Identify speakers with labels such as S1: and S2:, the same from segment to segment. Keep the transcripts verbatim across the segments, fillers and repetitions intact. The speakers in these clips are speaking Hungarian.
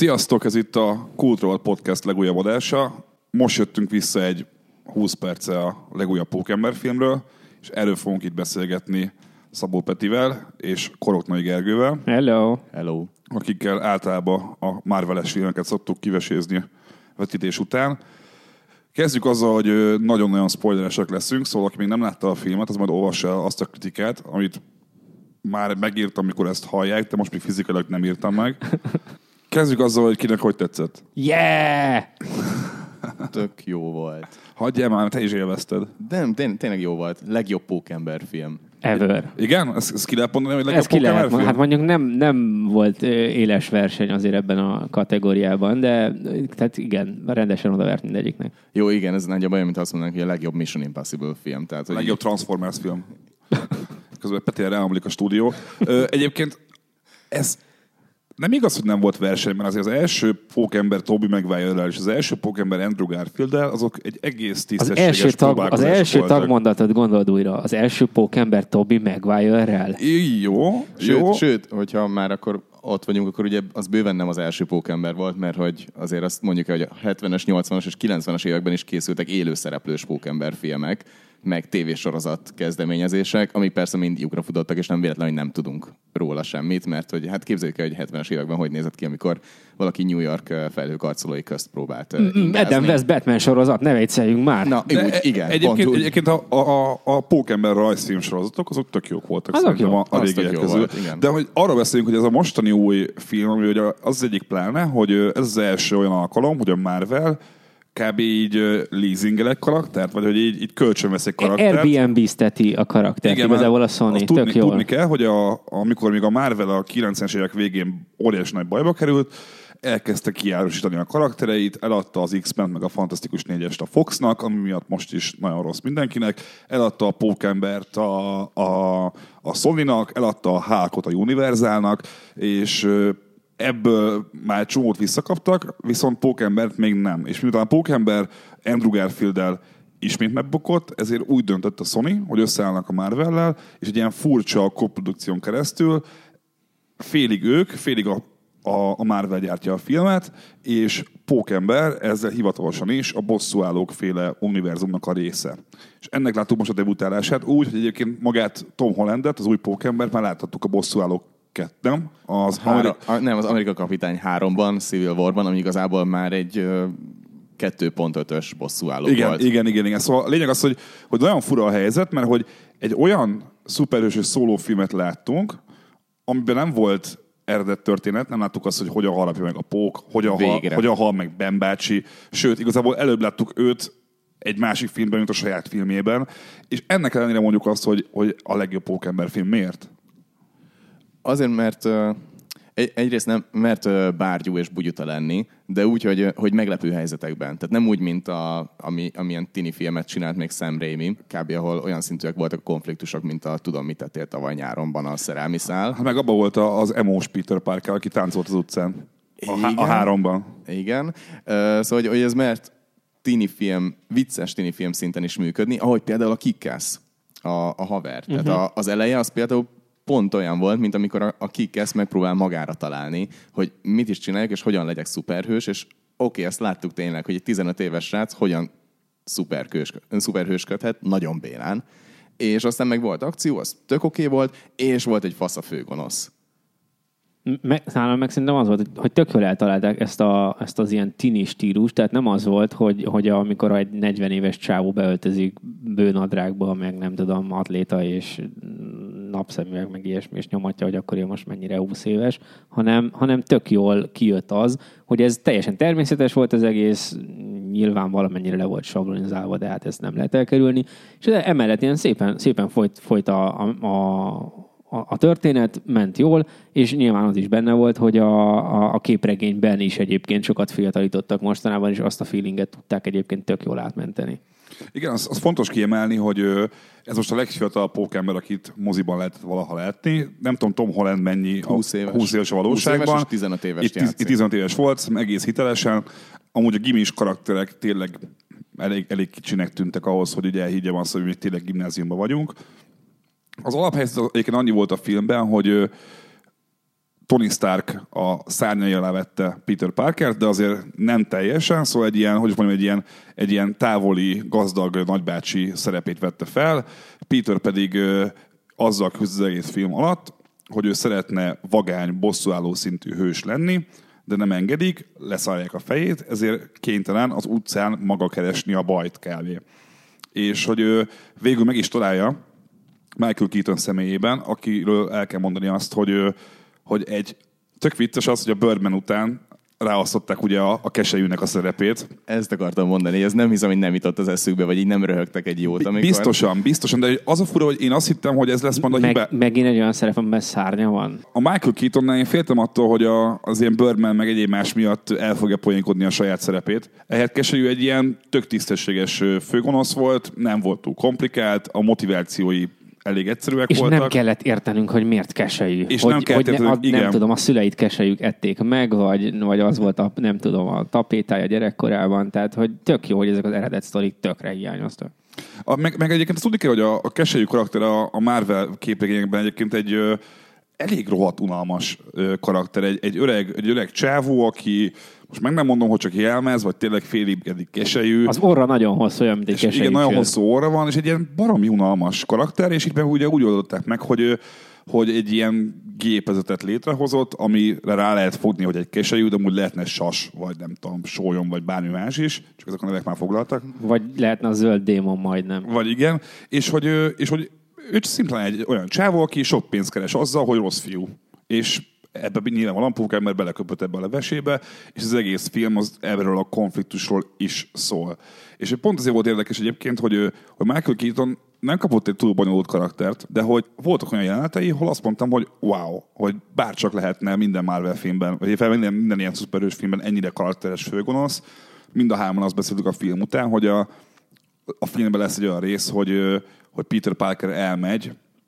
S1: Sziasztok, ez itt a Kultról Podcast legújabb adása. Most jöttünk vissza egy húsz perce a legújabb Pókember filmről, és erről fogunk itt beszélgetni Szabó Petivel és Koroknai Gergővel.
S2: Hello!
S3: Hello!
S1: Akikkel általában a Marvel-es filmeket szoktuk kivesézni vetítés után. Kezdjük azzal, hogy nagyon-nagyon spoileresek leszünk, szóval aki még nem látta a filmet, az majd olvassa el azt a kritikát, amit már megírtam, amikor ezt hallják, de most még fizikailag nem írtam meg. Kezdjük azzal, hogy kinek hogy tetszett.
S2: Yeah!
S3: Tök jó volt.
S1: Hagyjál már, te is élvezted.
S3: De nem, tény, tényleg jó volt. Legjobb Pókember film.
S2: Ever.
S1: Igen? Ezt, ezt ki lehet mondani, hogy legjobb
S2: Ez ki
S1: Pókember
S2: lehet,
S1: film?
S2: hát mondjuk nem, nem volt éles verseny azért ebben a kategóriában, de tehát igen, rendesen odavert mindegyiknek.
S3: Jó, igen, ez nagyjából olyan, mint azt mondanak, hogy a legjobb Mission Impossible film. Tehát, hogy
S1: Legjobb Transformers film. Közben Petére ráomlik a stúdió. Ö, egyébként ez nem igaz, hogy nem volt verseny, mert azért az első Pókember Tobey Maguire-rel és az első Pókember Andrew Garfield-el, azok egy egész tisztességes
S2: az első tag, Az első
S1: voltak.
S2: tagmondatot gondold újra. Az első Pókember Tobey Maguire-rel.
S1: Jó,
S3: sőt,
S1: jó.
S3: Sőt, hogyha már akkor ott vagyunk, akkor ugye az bőven nem az első Pókember volt, mert hogy azért azt mondjuk, hogy a hetvenes, nyolcvanas és kilencvenes években is készültek élőszereplős Pókember filmek, meg tévésorozat kezdeményezések, amik persze mind lyukra futottak, és nem véletlen, hogy nem tudunk róla semmit, mert hogy hát képzeljük el, hogy hetvenes években hogy nézett ki, amikor valaki New York felhőkarcolói közt próbált ingázni.
S2: Adam West Batman sorozat, ne vicceljünk már.
S3: Na, úgy, igen,
S1: egyébként,
S3: pont
S1: egyébként a, a, a Pókember rajzfilm sorozatok, azok tök jók voltak.
S2: Azok jó.
S1: A, a régiek közül.
S3: Volt,
S1: de hogy arra beszélünk, hogy ez a mostani új film, ami ugye az egyik pláne, hogy ez az első olyan alkalom, hogy a Marvel kb. Így leasingelek karaktert, vagy hogy így, így kölcsönveszek karaktert.
S2: Airbnb-zteti a karaktert, igen, igazából a Sony, tök
S1: tudni,
S2: jól.
S1: Tudni kell, hogy a, amikor még a Marvel a kilencvenes évek végén óriási nagy bajba került, elkezdte kiárusítani a karaktereit, eladta az X-Men meg a Fantasztikus négyest a Foxnak, ami miatt most is nagyon rossz mindenkinek, eladta a Pókembert a, a, a Sony-nak, eladta a Hulkot a Universalnak, és ebből már csomót visszakaptak, viszont Pókembert még nem. És miután a Pókember Andrew Garfield-el ismét megbukott, ezért úgy döntött a Sony, hogy összeállnak a Marvel-lel, és egy ilyen furcsa koprodukción keresztül félig ők, félig a, a, a Marvel gyártja a filmet, és Pókember ezzel hivatalosan is a bosszúállók féle univerzumnak a része. És ennek láttuk most a debutálását úgy, hogy egyébként magát Tom Hollandet, az új Pókembert már láthattuk a bosszúállók kettem. Az
S3: Három, a, nem, az Amerika Kapitány háromban, Civil Warban, ami igazából már egy ö, kettő pont ötös bosszúálló
S1: igen,
S3: volt.
S1: Igen, igen, igen. Szóval a lényeg az, hogy, hogy nagyon fura a helyzet, mert hogy egy olyan szuperhősös szólófilmet láttunk, amiben nem volt eredet történet, nem láttuk azt, hogy hogyan harapja meg a Pók, hogyan, hal, hogyan hal meg Ben bácsi, sőt, igazából előbb láttuk őt egy másik filmben, mint a saját filmjében, és ennek ellenére mondjuk azt, hogy, hogy a legjobb Pókember film. Miért?
S3: Azért, mert uh, egy, egyrészt nem, mert uh, bárgyú és bugyuta lenni, de úgy, hogy, hogy meglepő helyzetekben. Tehát nem úgy, mint a, ami, amilyen tini filmet csinált még Sam Raimi, kb. Ahol olyan szintűek voltak a konfliktusok, mint a Tudom, mit tettél tavaly nyáronban a Szerelmi szál.
S1: Hát meg abban volt az emós Peter Parker, aki táncolt az utcán. A, há- a háromban.
S3: Igen. Uh, szóval, hogy, hogy ez mert tini film, vicces tini film szinten is működni, ahogy például a Kick-Ass, a, a haver. Uh-huh. Tehát a, az eleje az például pont olyan volt, mint amikor a, a Kick-Ass megpróbál magára találni, hogy mit is csináljuk, és hogyan legyek szuperhős, és oké, okay, ezt láttuk tényleg, hogy egy tizenöt éves srác hogyan szuperhős, szuperhősködhet, nagyon bélán. És aztán meg volt akció, az tök oké okay volt, és volt egy fasz a főgonosz.
S2: Me, nálam meg szerintem az volt, hogy tök jól eltalálták ezt, a, ezt az ilyen tini stílust, tehát nem az volt, hogy, hogy amikor egy negyven éves csávó beöltözik bőnadrágba, meg nem tudom, atléta és napszemüveg, meg ilyesmi, és nyomatja, hogy akkor én most mennyire húsz éves, hanem, hanem tök jól kijött az, hogy ez teljesen természetes volt az egész, nyilván valamennyire le volt sablonizálva, de hát ezt nem lehet elkerülni, és emellett ilyen szépen, szépen folyt, folyt a, a, a a történet, ment jól, és nyilván az is benne volt, hogy a, a, a képregényben is egyébként sokat fiatalítottak mostanában, és azt a feelinget tudták egyébként tök jól átmenteni.
S1: Igen, az, az fontos kiemelni, hogy ez most a legfiatalabb Pókember, akit moziban lehetett valaha látni. Nem tudom, Tom Holland mennyi
S3: húsz éves,
S1: húsz éves a valóságban.
S3: húsz éves és tizenöt éves
S1: itt, itt tizenöt éves volt, egész hitelesen. Amúgy a gimis karakterek tényleg elég, elég kicsinek tűntek ahhoz, hogy ugye elhiggyem azt, hogy mi tényleg gimnáziumban vagyunk. Az alaphelyzet egyébként annyi volt a filmben, hogy Tony Stark a szárnyai alá vette Peter Parkert, de azért nem teljesen, szóval egy ilyen, hogy is mondjam, egy ilyen, egy ilyen távoli, gazdag nagybácsi szerepét vette fel. Peter pedig ö, azzal küzd az egész film alatt, hogy ő szeretne vagány, bosszúálló szintű hős lenni, de nem engedik, leszállják a fejét, ezért kénytelen az utcán maga keresni a bajt kb. És hogy ő végül meg is találja Michael Keaton személyében, akiről el kell mondani azt, hogy, hogy egy tök vicces az, hogy a Birdman után ráosztották ugye a, a keselyűnek a szerepét.
S3: Ezt akartam mondani, ez nem hiszem, hogy nem jutott az eszükbe, vagy így nem röhögtek egy jót. Amikor...
S1: Biztosan, biztosan, de az a fura, hogy én azt hittem, hogy ez lesz majd a
S2: Meg,
S1: hibá.
S2: Megint egy olyan szerep, amiben szárnya van.
S1: A Michael Keatonnál én féltem attól, hogy a, az ilyen Birdman meg egyéb más miatt el fogja poénkodni a saját szerepét. Ehhez keselyű egy ilyen tök tisztességes főgonosz volt, nem volt túl komplikált, a motivációi elég egyszerűek
S2: és
S1: voltak.
S2: Nem kellett értenünk, hogy miért keselyű.
S1: És
S2: hogy,
S1: nem kellett
S2: hogy
S1: értenünk,
S2: ne, a,
S1: igen.
S2: Nem tudom, a szüleit keselyük ették meg, vagy, vagy az volt a, nem tudom, a tapétája gyerekkorában, tehát hogy tök jó, hogy ezek az eredet sztorik tökre hiányoztak.
S1: A, meg, meg egyébként azt tudni kell, hogy a, a keselyű karakter a, a Marvel képregényekben egyébként egy ö, elég rohadt unalmas ö, karakter. Egy, egy, öreg, egy öreg csávó, aki most meg nem mondom, hogy csak jelmez, vagy tényleg félig eddig keselyű.
S2: Az orra nagyon hosszú, olyan, mint egy keselyű.
S1: Igen, nagyon
S2: csőd.
S1: hosszú orra van, és egy ilyen baromi unalmas karakter, és így ugye úgy oldották meg, hogy, hogy egy ilyen gépezetet létrehozott, amire rá lehet fogni, hogy egy keselyű, de úgy lehetne sas, vagy nem tudom, sólyom, vagy bármi más is, csak ezek a nevek már foglaltak.
S2: Vagy lehetne a zöld démon majdnem.
S1: Vagy igen, és hogy, és hogy ő szimplán egy olyan csávó, aki sok pénzt keres azzal, hogy rossz fiú. És ebben nyilván a mert beleköpött ebbe a levesébe, és az egész film az erről a konfliktusról is szól. És pont azért volt érdekes egyébként, hogy, hogy Michael Keaton nem kapott egy túl bonyolult karaktert, de hogy voltak olyan jelenetei, hol azt mondtam, hogy wow, hogy bárcsak lehetne minden Marvel filmben, vagy minden, minden ilyen szuperhős filmben ennyire karakteres főgonosz. Mind a hárman azt beszéltük a film után, hogy a, a filmben lesz egy olyan rész, hogy, hogy Peter Parker elmegy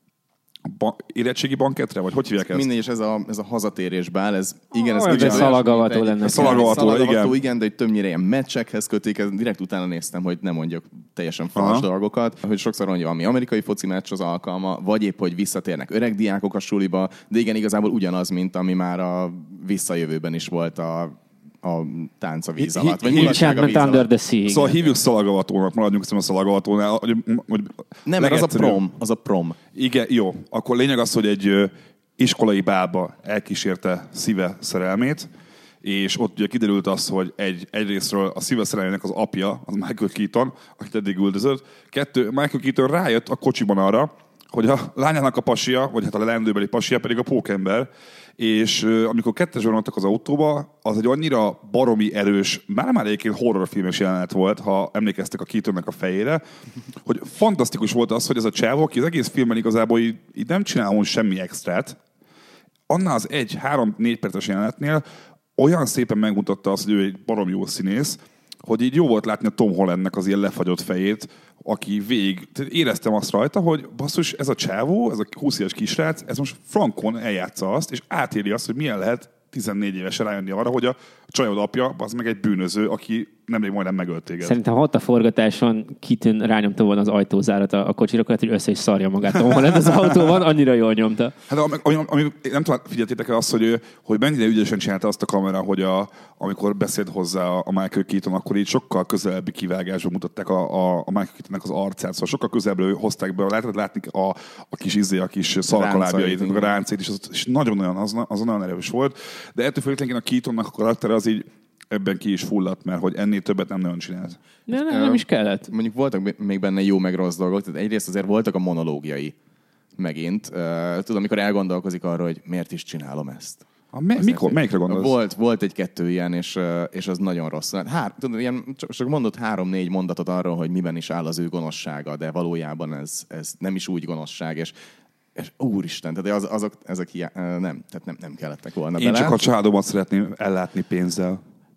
S1: Ba- érettségi banketre, vagy hogy hívják ezt?
S3: Mindegy, és ez a, ez a hazatérésbe áll, ez igen, ez
S2: Oh,
S3: kicsit
S2: szalagavató lenne.
S1: Szalagavató,
S3: szalagavató,
S1: igen.
S3: igen, de hogy többnyire ilyen meccsekhez kötik, ez direkt utána néztem, hogy nem mondjak teljesen fals
S1: Aha.
S3: dolgokat, hogy sokszor mondja, valami amerikai foci meccs az alkalma, vagy épp, hogy visszatérnek öreg diákok a suliba, de igen, igazából ugyanaz, mint ami már a visszajövőben is volt a a tánc a víz alatt. Vagy mulatság a víz
S2: Under
S3: alatt.
S2: the Sea.
S1: Szóval hívjuk szalagavatónak, maradjunk a szalagavatónál. Hogy, hogy
S3: Nem, meg az a prom, az a prom.
S1: Igen, jó. Akkor lényeg az, hogy egy ö, iskolai bálba elkísérte szíve szerelmét, és ott ugye kiderült az, hogy egy, egyrésztről a szíve szerelmének az apja, az Michael Keaton, akit eddig üldözött. Kettő, Michael Keaton rájött a kocsiban arra, hogy a lányának a pasia, vagy hát a leendőbeli pasia pedig a pókember, és uh, amikor kettesben vonattak az autóba, az egy annyira baromi erős, már-már egyébként horrorfilmes jelenet volt, ha emlékeztek a Keatonnek a fejére, hogy fantasztikus volt az, hogy ez a csávó, aki az egész filmben igazából így, így nem csinál semmi extrát, annál az egy, három, négy perces jelenetnél olyan szépen megmutatta azt, hogy ő egy baromi jó színész, hogy így jó volt látni a Tom Hollandnek az ilyen lefagyott fejét, aki végig, éreztem azt rajta, hogy basszus, ez a csávó, ez a húsz éves kisrác, ez most frankon eljátsza azt, és átéli azt, hogy milyen lehet tizennégy évesen rájönni arra, hogy a csajod apja, az meg egy bűnöző, aki nemrég majdnem megölt téged.
S2: Szerintem ott a forgatáson Keaton rányomta volna az ajtózárat a, a kocsira, akkor hogy össze is szarja magát. Tom Holland az autóban, annyira jól nyomta.
S1: Hát ami, ami, ami nem tudom, figyeltétek el azt, hogy, hogy mennyire ügyesen csinálta azt a kamera, hogy a, amikor beszélt hozzá a Michael Keaton, akkor így sokkal közelebbi kivágásban mutatták a, a, a Michael Keatonnek az arcát, szóval sokkal közelebbről hozták be, lehetett látni a, a kis izé, a kis szalkalábjait, a ráncét, és, az, és nagyon olyan, az, az nagyon erős volt. De ettől függetlenül a Keatonnak a karakter az így ebben ki is fulladt, mert hogy ennél többet nem nagyon csinált.
S2: De nem, nem is kellett.
S3: Mondjuk voltak még benne jó meg rossz dolgok, tehát egyrészt azért voltak a monológiai megint. Uh, tudom, amikor elgondolkozik arra, hogy miért is csinálom ezt.
S1: A me- mikor? Melyikre gondolsz?
S3: Volt, volt egy-kettő ilyen, és, és az nagyon rossz. Hár, tudod, ilyen, csak mondott három-négy mondatot arról, hogy miben is áll az ő gonoszsága, de valójában ez, ez nem is úgy gonoszság, és és úristen, tehát az, azok, ezek hiá... nem, tehát nem, nem kellettek volna
S1: Én
S3: bele.
S1: csak a családomat szeretném ellátni pénzzel.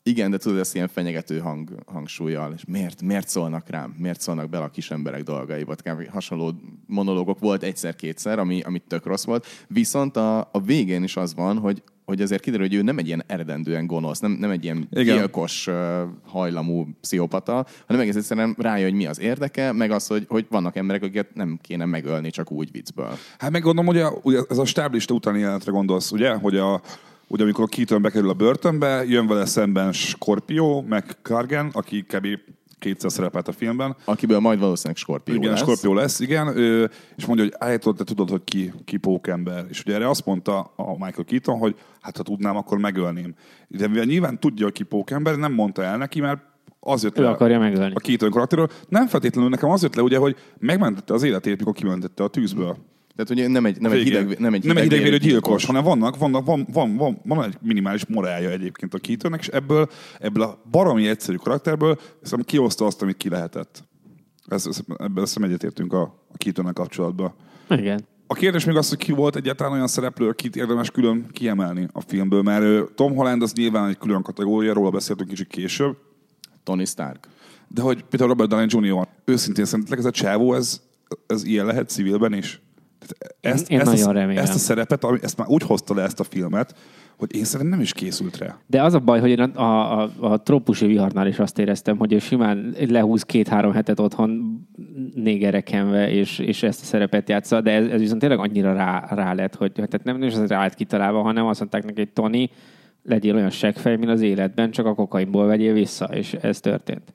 S3: Igen, de tudod, ezt ilyen fenyegető hang, hangsúlyjal. És miért, miért szólnak rám? Miért szólnak bele a kis emberek dolgaiba? Hasonló monológok volt egyszer-kétszer, ami, ami tök rossz volt. Viszont a, a végén is az van, hogy hogy azért kiderül, hogy ő nem egy ilyen eredendően gonosz, nem, nem egy ilyen Igen. gyilkos uh, hajlamú pszichopata, hanem egész egyszerűen rájön, hogy mi az érdeke, meg az, hogy, hogy vannak emberek, akiket nem kéne megölni csak úgy viccből.
S1: Hát meg gondolom, hogy a, ugye ez a stáblista utáni jelenetre gondolsz, ugye? Hogy a, ugye amikor a Keaton bekerül a börtönbe, jön vele szemben Scorpio, meg Kargan, aki kb. kétszer szerepelt a filmben.
S3: Akiből majd valószínűleg Scorpio
S1: igen,
S3: lesz.
S1: Scorpio lesz, igen. Ő, és mondja, hogy állítod, te tudod, hogy ki, ki pókember. És ugye erre azt mondta a Michael Keaton, hogy hát ha tudnám, akkor megölném. De mivel nyilván tudja, hogy ki pókember, nem mondta el neki, mert az jött
S2: ő
S1: le
S2: akarja megölni.
S1: A Keaton karakterről. Nem feltétlenül nekem az jött le, ugye, hogy megmentette az életét, mikor kimentette a tűzből.
S3: Tehát ugye nem egy, nem egy hideg, nem egy
S1: nem egy hidegvérű gyilkos,
S3: gyilkos,
S1: hanem vannak, vannak, van, van, van, van egy minimális morálja egyébként a Keatonnek, és ebből, ebből a baromi egyszerű karakterből hiszem kihozta azt, amit ki lehetett. Ez, ez, ebből azt egyetértünk a, a Keatonnal kapcsolatban.
S2: Igen.
S1: A kérdés még az, hogy ki volt egyáltalán olyan szereplő, akit érdemes külön kiemelni a filmből, mert Tom Holland az nyilván egy külön kategória, róla beszéltünk kicsit később.
S3: Tony Stark.
S1: De hogy például Robert Downey junior Őszintén szerintetek ez a csávó, ez, ez ilyen lehet civilben is? Ezt,
S2: én
S1: ezt,
S2: nagyon
S1: a,
S2: remélem.
S1: ezt a szerepet, ezt már úgy hozta le ezt a filmet, hogy én szerintem nem is készült rá.
S2: De az a baj, hogy én a, a, a, a trópusi viharnál is azt éreztem, hogy ő simán lehúz két-három hetet otthon négerekenve, és, és ezt a szerepet játsza, de ez, ez viszont tényleg annyira rá, rá lett, hogy tehát nem is az rá lett kitalálva, hanem azt mondták neki, hogy Tony, legyél olyan seggfej, mint az életben, csak a kokainból vegyél vissza, és ez történt.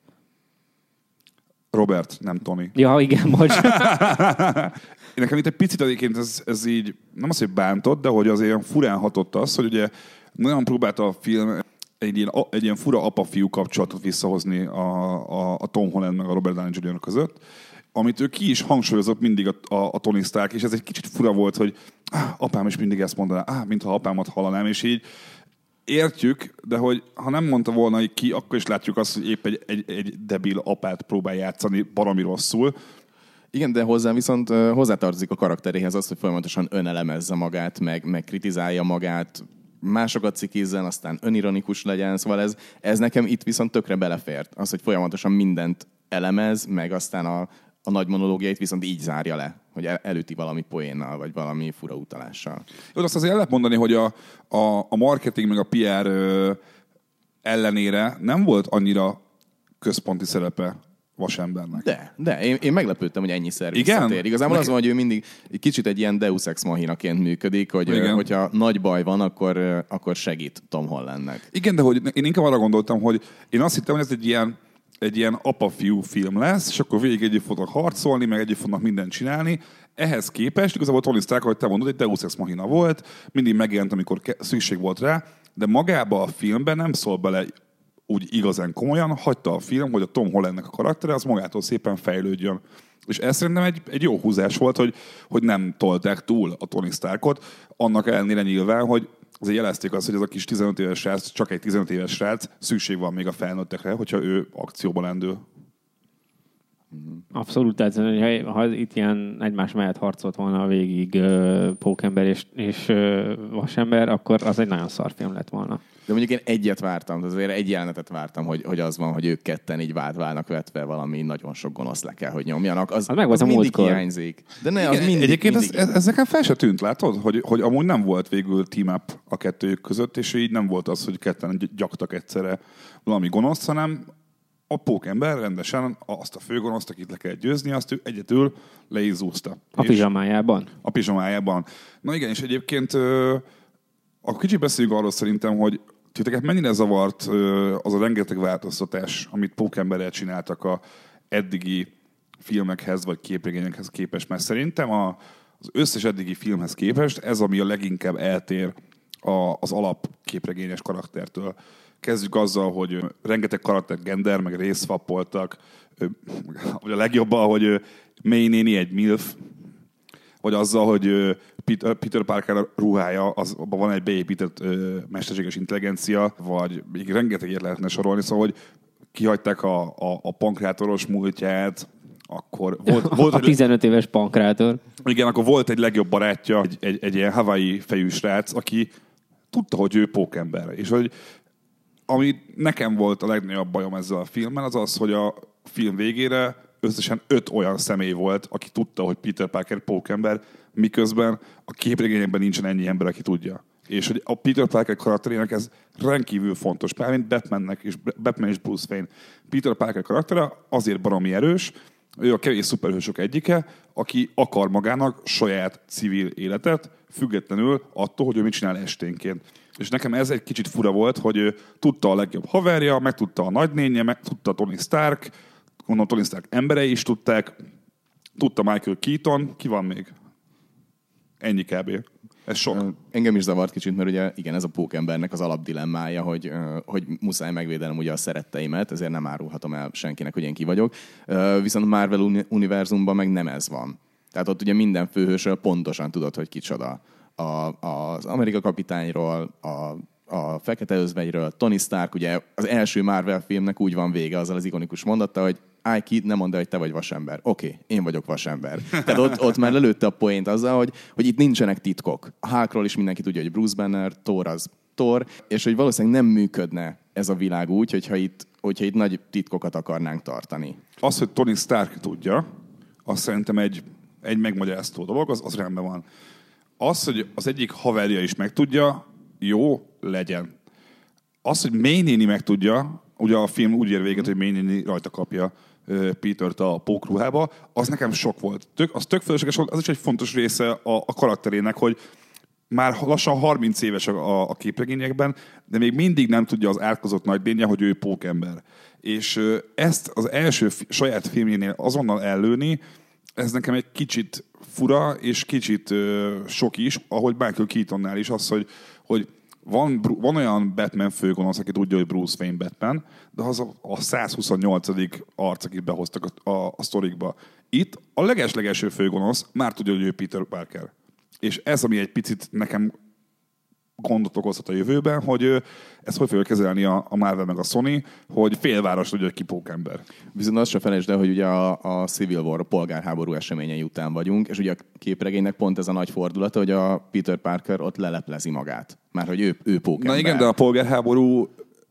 S1: Robert, nem Tony.
S2: Ja, igen, most.
S1: Nekem itt egy picit egyébként ez, ez így, nem az, hogy bántott, de hogy azért furán hatott az, hogy ugye nagyon próbálta a film egy ilyen, egy ilyen fura apa-fiú kapcsolatot visszahozni a, a, a Tom Holland meg a Robert Downey junior között, amit ő ki is hangsúlyozott mindig a, a, a Tony Stark, és ez egy kicsit fura volt, hogy ah, apám is mindig ezt mondaná, ah, mintha apámat hallanám, és így értjük, de hogy ha nem mondta volna hogy ki, akkor is látjuk azt, hogy épp egy, egy, egy debil apát próbál játszani baromi rosszul.
S3: Igen, de hozzá viszont uh, hozzátartozik a karakteréhez az, hogy folyamatosan önelemezze magát, meg, meg kritizálja magát, másokat cikizzen, aztán önironikus legyen, szóval ez, ez nekem itt viszont tökre belefért. Az, hogy folyamatosan mindent elemez, meg aztán a, a nagy monológiait viszont így zárja le, hogy el, elüti valami poénnal, vagy valami fura utalással.
S1: Jó, azt azért el lehet mondani, hogy a, a, a marketing meg a pé er ö, ellenére nem volt annyira központi szerepe Vasembernek.
S3: De, de. Én, én meglepődtem, hogy ennyiszer
S1: Igen?
S3: visszatér. Igazából az van, hogy ő mindig egy kicsit egy ilyen Deus Ex Machinaként működik, hogy
S1: Igen.
S3: hogyha nagy baj van, akkor, akkor segít Tom Hollandnek.
S1: Igen, de hogy én inkább arra gondoltam, hogy én azt hittem, hogy ez egy ilyen, egy ilyen apa-fiú film lesz, és akkor végig együtt fognak harcolni, meg együtt fognak mindent csinálni. Ehhez képest igazából Tony Stark, ahogy te mondod, egy Deus Ex Machina volt, mindig megjelent, amikor szükség volt rá, de magába a filmben nem szól bele úgy igazán komolyan, hagyta a film, hogy a Tom Hollandnek a karaktere az magától szépen fejlődjön. És ez szerintem egy, egy jó húzás volt, hogy, hogy nem tolták túl a Tony Starkot, annak ellenére nyilván, hogy azért jelezték azt, hogy ez a kis tizenöt éves srác, csak egy tizenöt éves srác, szükség van még a felnőttekre, hogyha ő akcióban lendül.
S2: Abszolút, tehát ha, ha itt ilyen egymás mellett harcolt volna végig uh, Pókember és, és uh, Vasember, akkor az egy nagyon szar film lett volna.
S3: De mondjuk én egyet vártam, azért egy jelenetet vártam, hogy, hogy az van, hogy ők ketten így vád válnak vetve, valami nagyon sok gonosz le kell, hogy nyomjanak. Az,
S2: az meg volt
S3: az
S2: a
S3: mindig
S2: múltkor.
S3: hiányzik. De ne, az
S1: Igen,
S3: mindig,
S1: egyébként
S3: mindig
S1: ez, ez, ez nekem fel se tűnt, látod? Hogy, hogy amúgy nem volt végül team up a kettőjük között, és így nem volt az, hogy ketten gyaktak egyszerre valami gonosz, hanem a Pókember rendesen azt a főgonoszt, akit le kell győzni, azt ő egyedül le is zúzta.
S2: A pizsamájában?
S1: A pizsamájában. Na igen, és egyébként ö, akkor kicsit beszéljünk arról szerintem, hogy titeket mennyire zavart ö, az a rengeteg változtatás, amit Pókemberrel csináltak a eddigi filmekhez, vagy képregényekhez képest, mert szerintem a, az összes eddigi filmhez képest ez, ami a leginkább eltér a, az alap képregényes karaktertől. Kezdjük azzal, hogy rengeteg karakter gender, meg részfappoltak, vagy a legjobban, hogy May néni egy milf, vagy azzal, hogy Peter Parker ruhája, az, abban van egy beépített mesterséges intelligencia, vagy még rengeteg ilyet lehetne sorolni, szóval, hogy kihagyták a, a, a pankrátoros múltját, akkor volt, volt
S2: a tizenöt éves pankrátor.
S1: Igen, akkor volt egy legjobb barátja, egy, egy, egy ilyen Hawaii fejű srác, aki tudta, hogy ő pókember, és hogy ami nekem volt a legnagyobb bajom ezzel a filmmel, az az, hogy a film végére összesen öt olyan személy volt, aki tudta, hogy Peter Parker pókember, miközben a képregényekben nincsen ennyi ember, aki tudja. És hogy a Peter Parker karakterének ez rendkívül fontos. Például, mint Batmannek és Batman és Bruce Wayne. Peter Parker karaktere azért baromi erős, ő a kevés szuperhősök egyike, aki akar magának saját civil életet, függetlenül attól, hogy ő mit csinál esténként. És nekem ez egy kicsit fura volt, hogy ő tudta a legjobb haverja, meg tudta a nagynénye, meg tudta Tony Stark, gondolom Tony Stark emberei is tudták, tudta Michael Keaton, ki van még? Ennyi kb. Ez sok.
S3: Engem is zavart kicsit, mert ugye igen, ez a pókembernek az alapdilemmája, hogy, hogy muszáj megvédenem ugye a szeretteimet, ezért nem árulhatom el senkinek, hogy én ki vagyok. Viszont a Marvel univerzumban meg nem ez van. Tehát ott ugye minden főhősről pontosan tudod, hogy kicsoda. A, az Amerika kapitányról, a, a Fekete Özvegyről, Tony Stark, ugye az első Marvel filmnek úgy van vége azzal az ikonikus mondatta, hogy állj ki, nem mondd el, hogy te vagy vasember. Oké, okay, én vagyok vasember. Tehát ott, ott már lelőtte a poént azzal, hogy, hogy itt nincsenek titkok. A Hulkról is mindenki tudja, hogy Bruce Banner, Thor az Thor, és hogy valószínűleg nem működne ez a világ úgy, hogyha itt, hogyha itt nagy titkokat akarnánk tartani.
S1: Az, hogy Tony Stark tudja, az szerintem egy, egy megmagyarázható dolog, az, az rendben van. Az, hogy az egyik haverja is megtudja, jó, legyen. Az, hogy May néni megtudja, ugye a film úgy ér véget, hogy May néni rajta kapja Petert a pókruhába, az nekem sok volt. Tök, az tök fölösleges volt, az is egy fontos része a, a karakterének, hogy már lassan harminc éves a, a képregényekben, de még mindig nem tudja az átkozott nagydénye, hogy ő pókember. És ezt az első fi, saját filmjénél azonnal ellőni, ez nekem egy kicsit fura, és kicsit uh, sok is, ahogy Michael Keatonnál is az, hogy, hogy van, van olyan Batman főgonosz, aki tudja, hogy Bruce Wayne Batman, de az a, a százhuszonnyolcadik arc, akit behoztak a, a, a sztorikba. Itt a leges-legelső főgonosz már tudja, hogy ő Peter Parker. És ez, ami egy picit nekem gondot okozhat a jövőben, hogy ezt hogy fogja kezelni a, a Marvel meg a Sony, hogy félváros tudja, hogy ki pókember.
S3: Viszont azt se felejtsd el, hogy ugye a, a Civil War, a polgárháború eseményei után vagyunk, és ugye a képregénynek pont ez a nagy fordulata, hogy a Peter Parker ott leleplezi magát. Már hogy ő, ő pókember.
S1: Na igen, de a polgárháború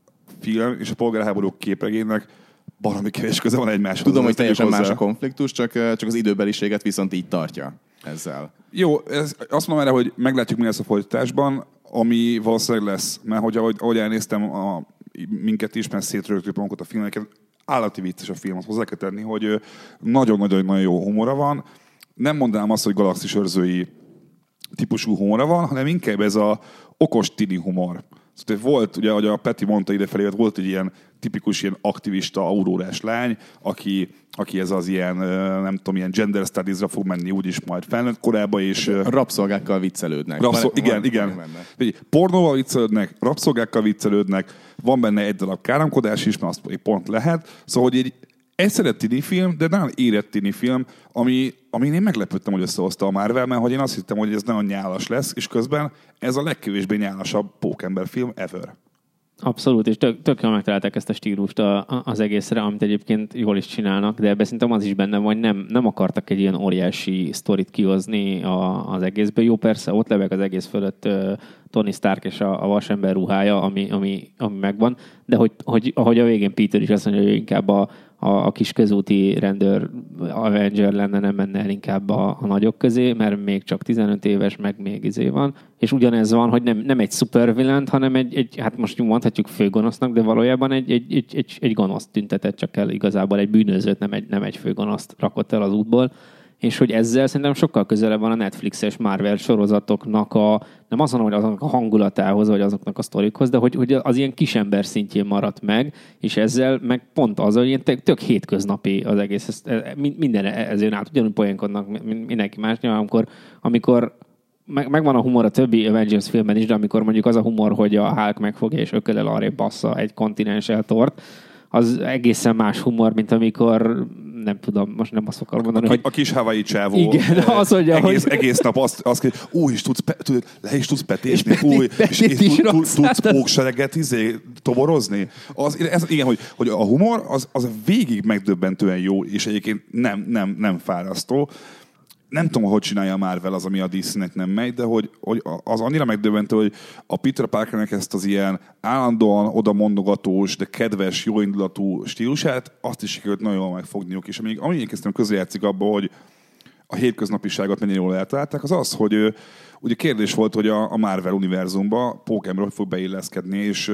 S1: film és a polgárháború képregénynek baromi kevés köze van egymáshoz.
S3: Tudom, hogy teljesen más a konfliktus, csak, csak az időbeliséget viszont így tartja ezzel.
S1: Jó, ez, azt mondom erre, hogy meglátjuk, mi lesz a folytatásban, ami valószínűleg lesz, mert hogy ahogy, ahogy elnéztem a, minket is, mert szétrögtük magunkat a filmeket, állati vicces a film, azt hozzá kell tenni, hogy nagyon-nagyon jó humora van. Nem mondanám azt, hogy galaxis őrzői típusú humora van, hanem inkább ez a okos tini humor. Szóval volt, ugye, ahogy a Peti mondta idefelé, volt egy ilyen tipikus ilyen aktivista, aurórás lány, aki, aki ez az ilyen, nem tudom, ilyen gender studies-ra fog menni úgyis majd felnőtt korában, és...
S3: Rabszolgákkal viccelődnek.
S1: Rabszol, van, igen, van, igen. Van pornóval viccelődnek, rabszolgákkal viccelődnek, van benne egy darab káromkodás is, mert azt pont lehet. Szóval, hogy egy egyszerű tini film, de nagyon érett tini film, ami, ami én meglepődtem, hogy összehozta a Marvel, mert hogy én azt hittem, hogy ez nagyon nyálas lesz, és közben ez a legkevésbé nyálasabb pókember film ever.
S2: Abszolút, és tök, tök jól megtalálták ezt a stílust a, a, az egészre, amit egyébként jól is csinálnak, de ebben szerintem az is benne van, hogy nem, nem akartak egy ilyen óriási sztorit kihozni a, az egészből. Jó, persze, ott lebeg az egész fölött uh, Tony Stark és a, a vasember ruhája, ami, ami, ami megvan, de hogy, hogy, ahogy a végén Peter is azt mondja, hogy inkább a, a, a kis közúti rendőr Avenger lenne, nem menne el inkább a, a nagyok közé, mert még csak tizenöt éves, meg még izé van. És ugyanez van, hogy nem, nem egy szupervillant, hanem egy, egy, hát most mondhatjuk főgonosznak, de valójában egy, egy, egy, egy, egy gonoszt tüntetett csak el, igazából egy bűnözőt, nem egy, nem egy főgonoszt rakott el az útból. És hogy ezzel szerintem sokkal közelebb van a Netflixes Marvel sorozatoknak a, nem azon, hogy azoknak a hangulatához, vagy azoknak a sztorikhoz, de hogy, hogy az ilyen kisember szintjén maradt meg, és ezzel meg pont az, hogy ilyen tök hétköznapi az egész, ezt, minden ezért át ugyanúgy poénkodnak mindenki más, amikor, amikor meg, megvan a humor a többi Avengers filmben is, de amikor mondjuk az a humor, hogy a Hulk megfogja és ökölel arrébb bassza egy kontinenssel tort, az egészen más humor, mint amikor nem tudom, most nem azt akarom mondani,
S1: a,
S2: hogy...
S1: A kis Hawaii csávó.
S2: Igen, az, hogy...
S1: Egész,
S2: hogy...
S1: egész nap azt, azt kell, új, és tudsz, pe, tudod, le is tudsz petésni, új, és, és tudsz, tudsz póksereget izé, toborozni. Az, ez, igen, hogy, hogy a humor az, az végig megdöbbentően jó, és egyébként nem, nem, nem fárasztó. nem tudom, hogy csinálja a Marvel az, ami a dé cé-nek nem megy, de hogy, hogy az annyira megdöbbentő, hogy a Peter Parkernek ezt az ilyen állandóan odamondogatós, de kedves, jóindulatú stílusát, azt is sikerült nagyon jól megfogniuk, és amíg amíg kezdtem közrejátszik abba, hogy a hétköznapiságot mennyire jól eltalálták, az az, hogy ugye kérdés volt, hogy a, a Marvel univerzumba Pókember hogy fog beilleszkedni, és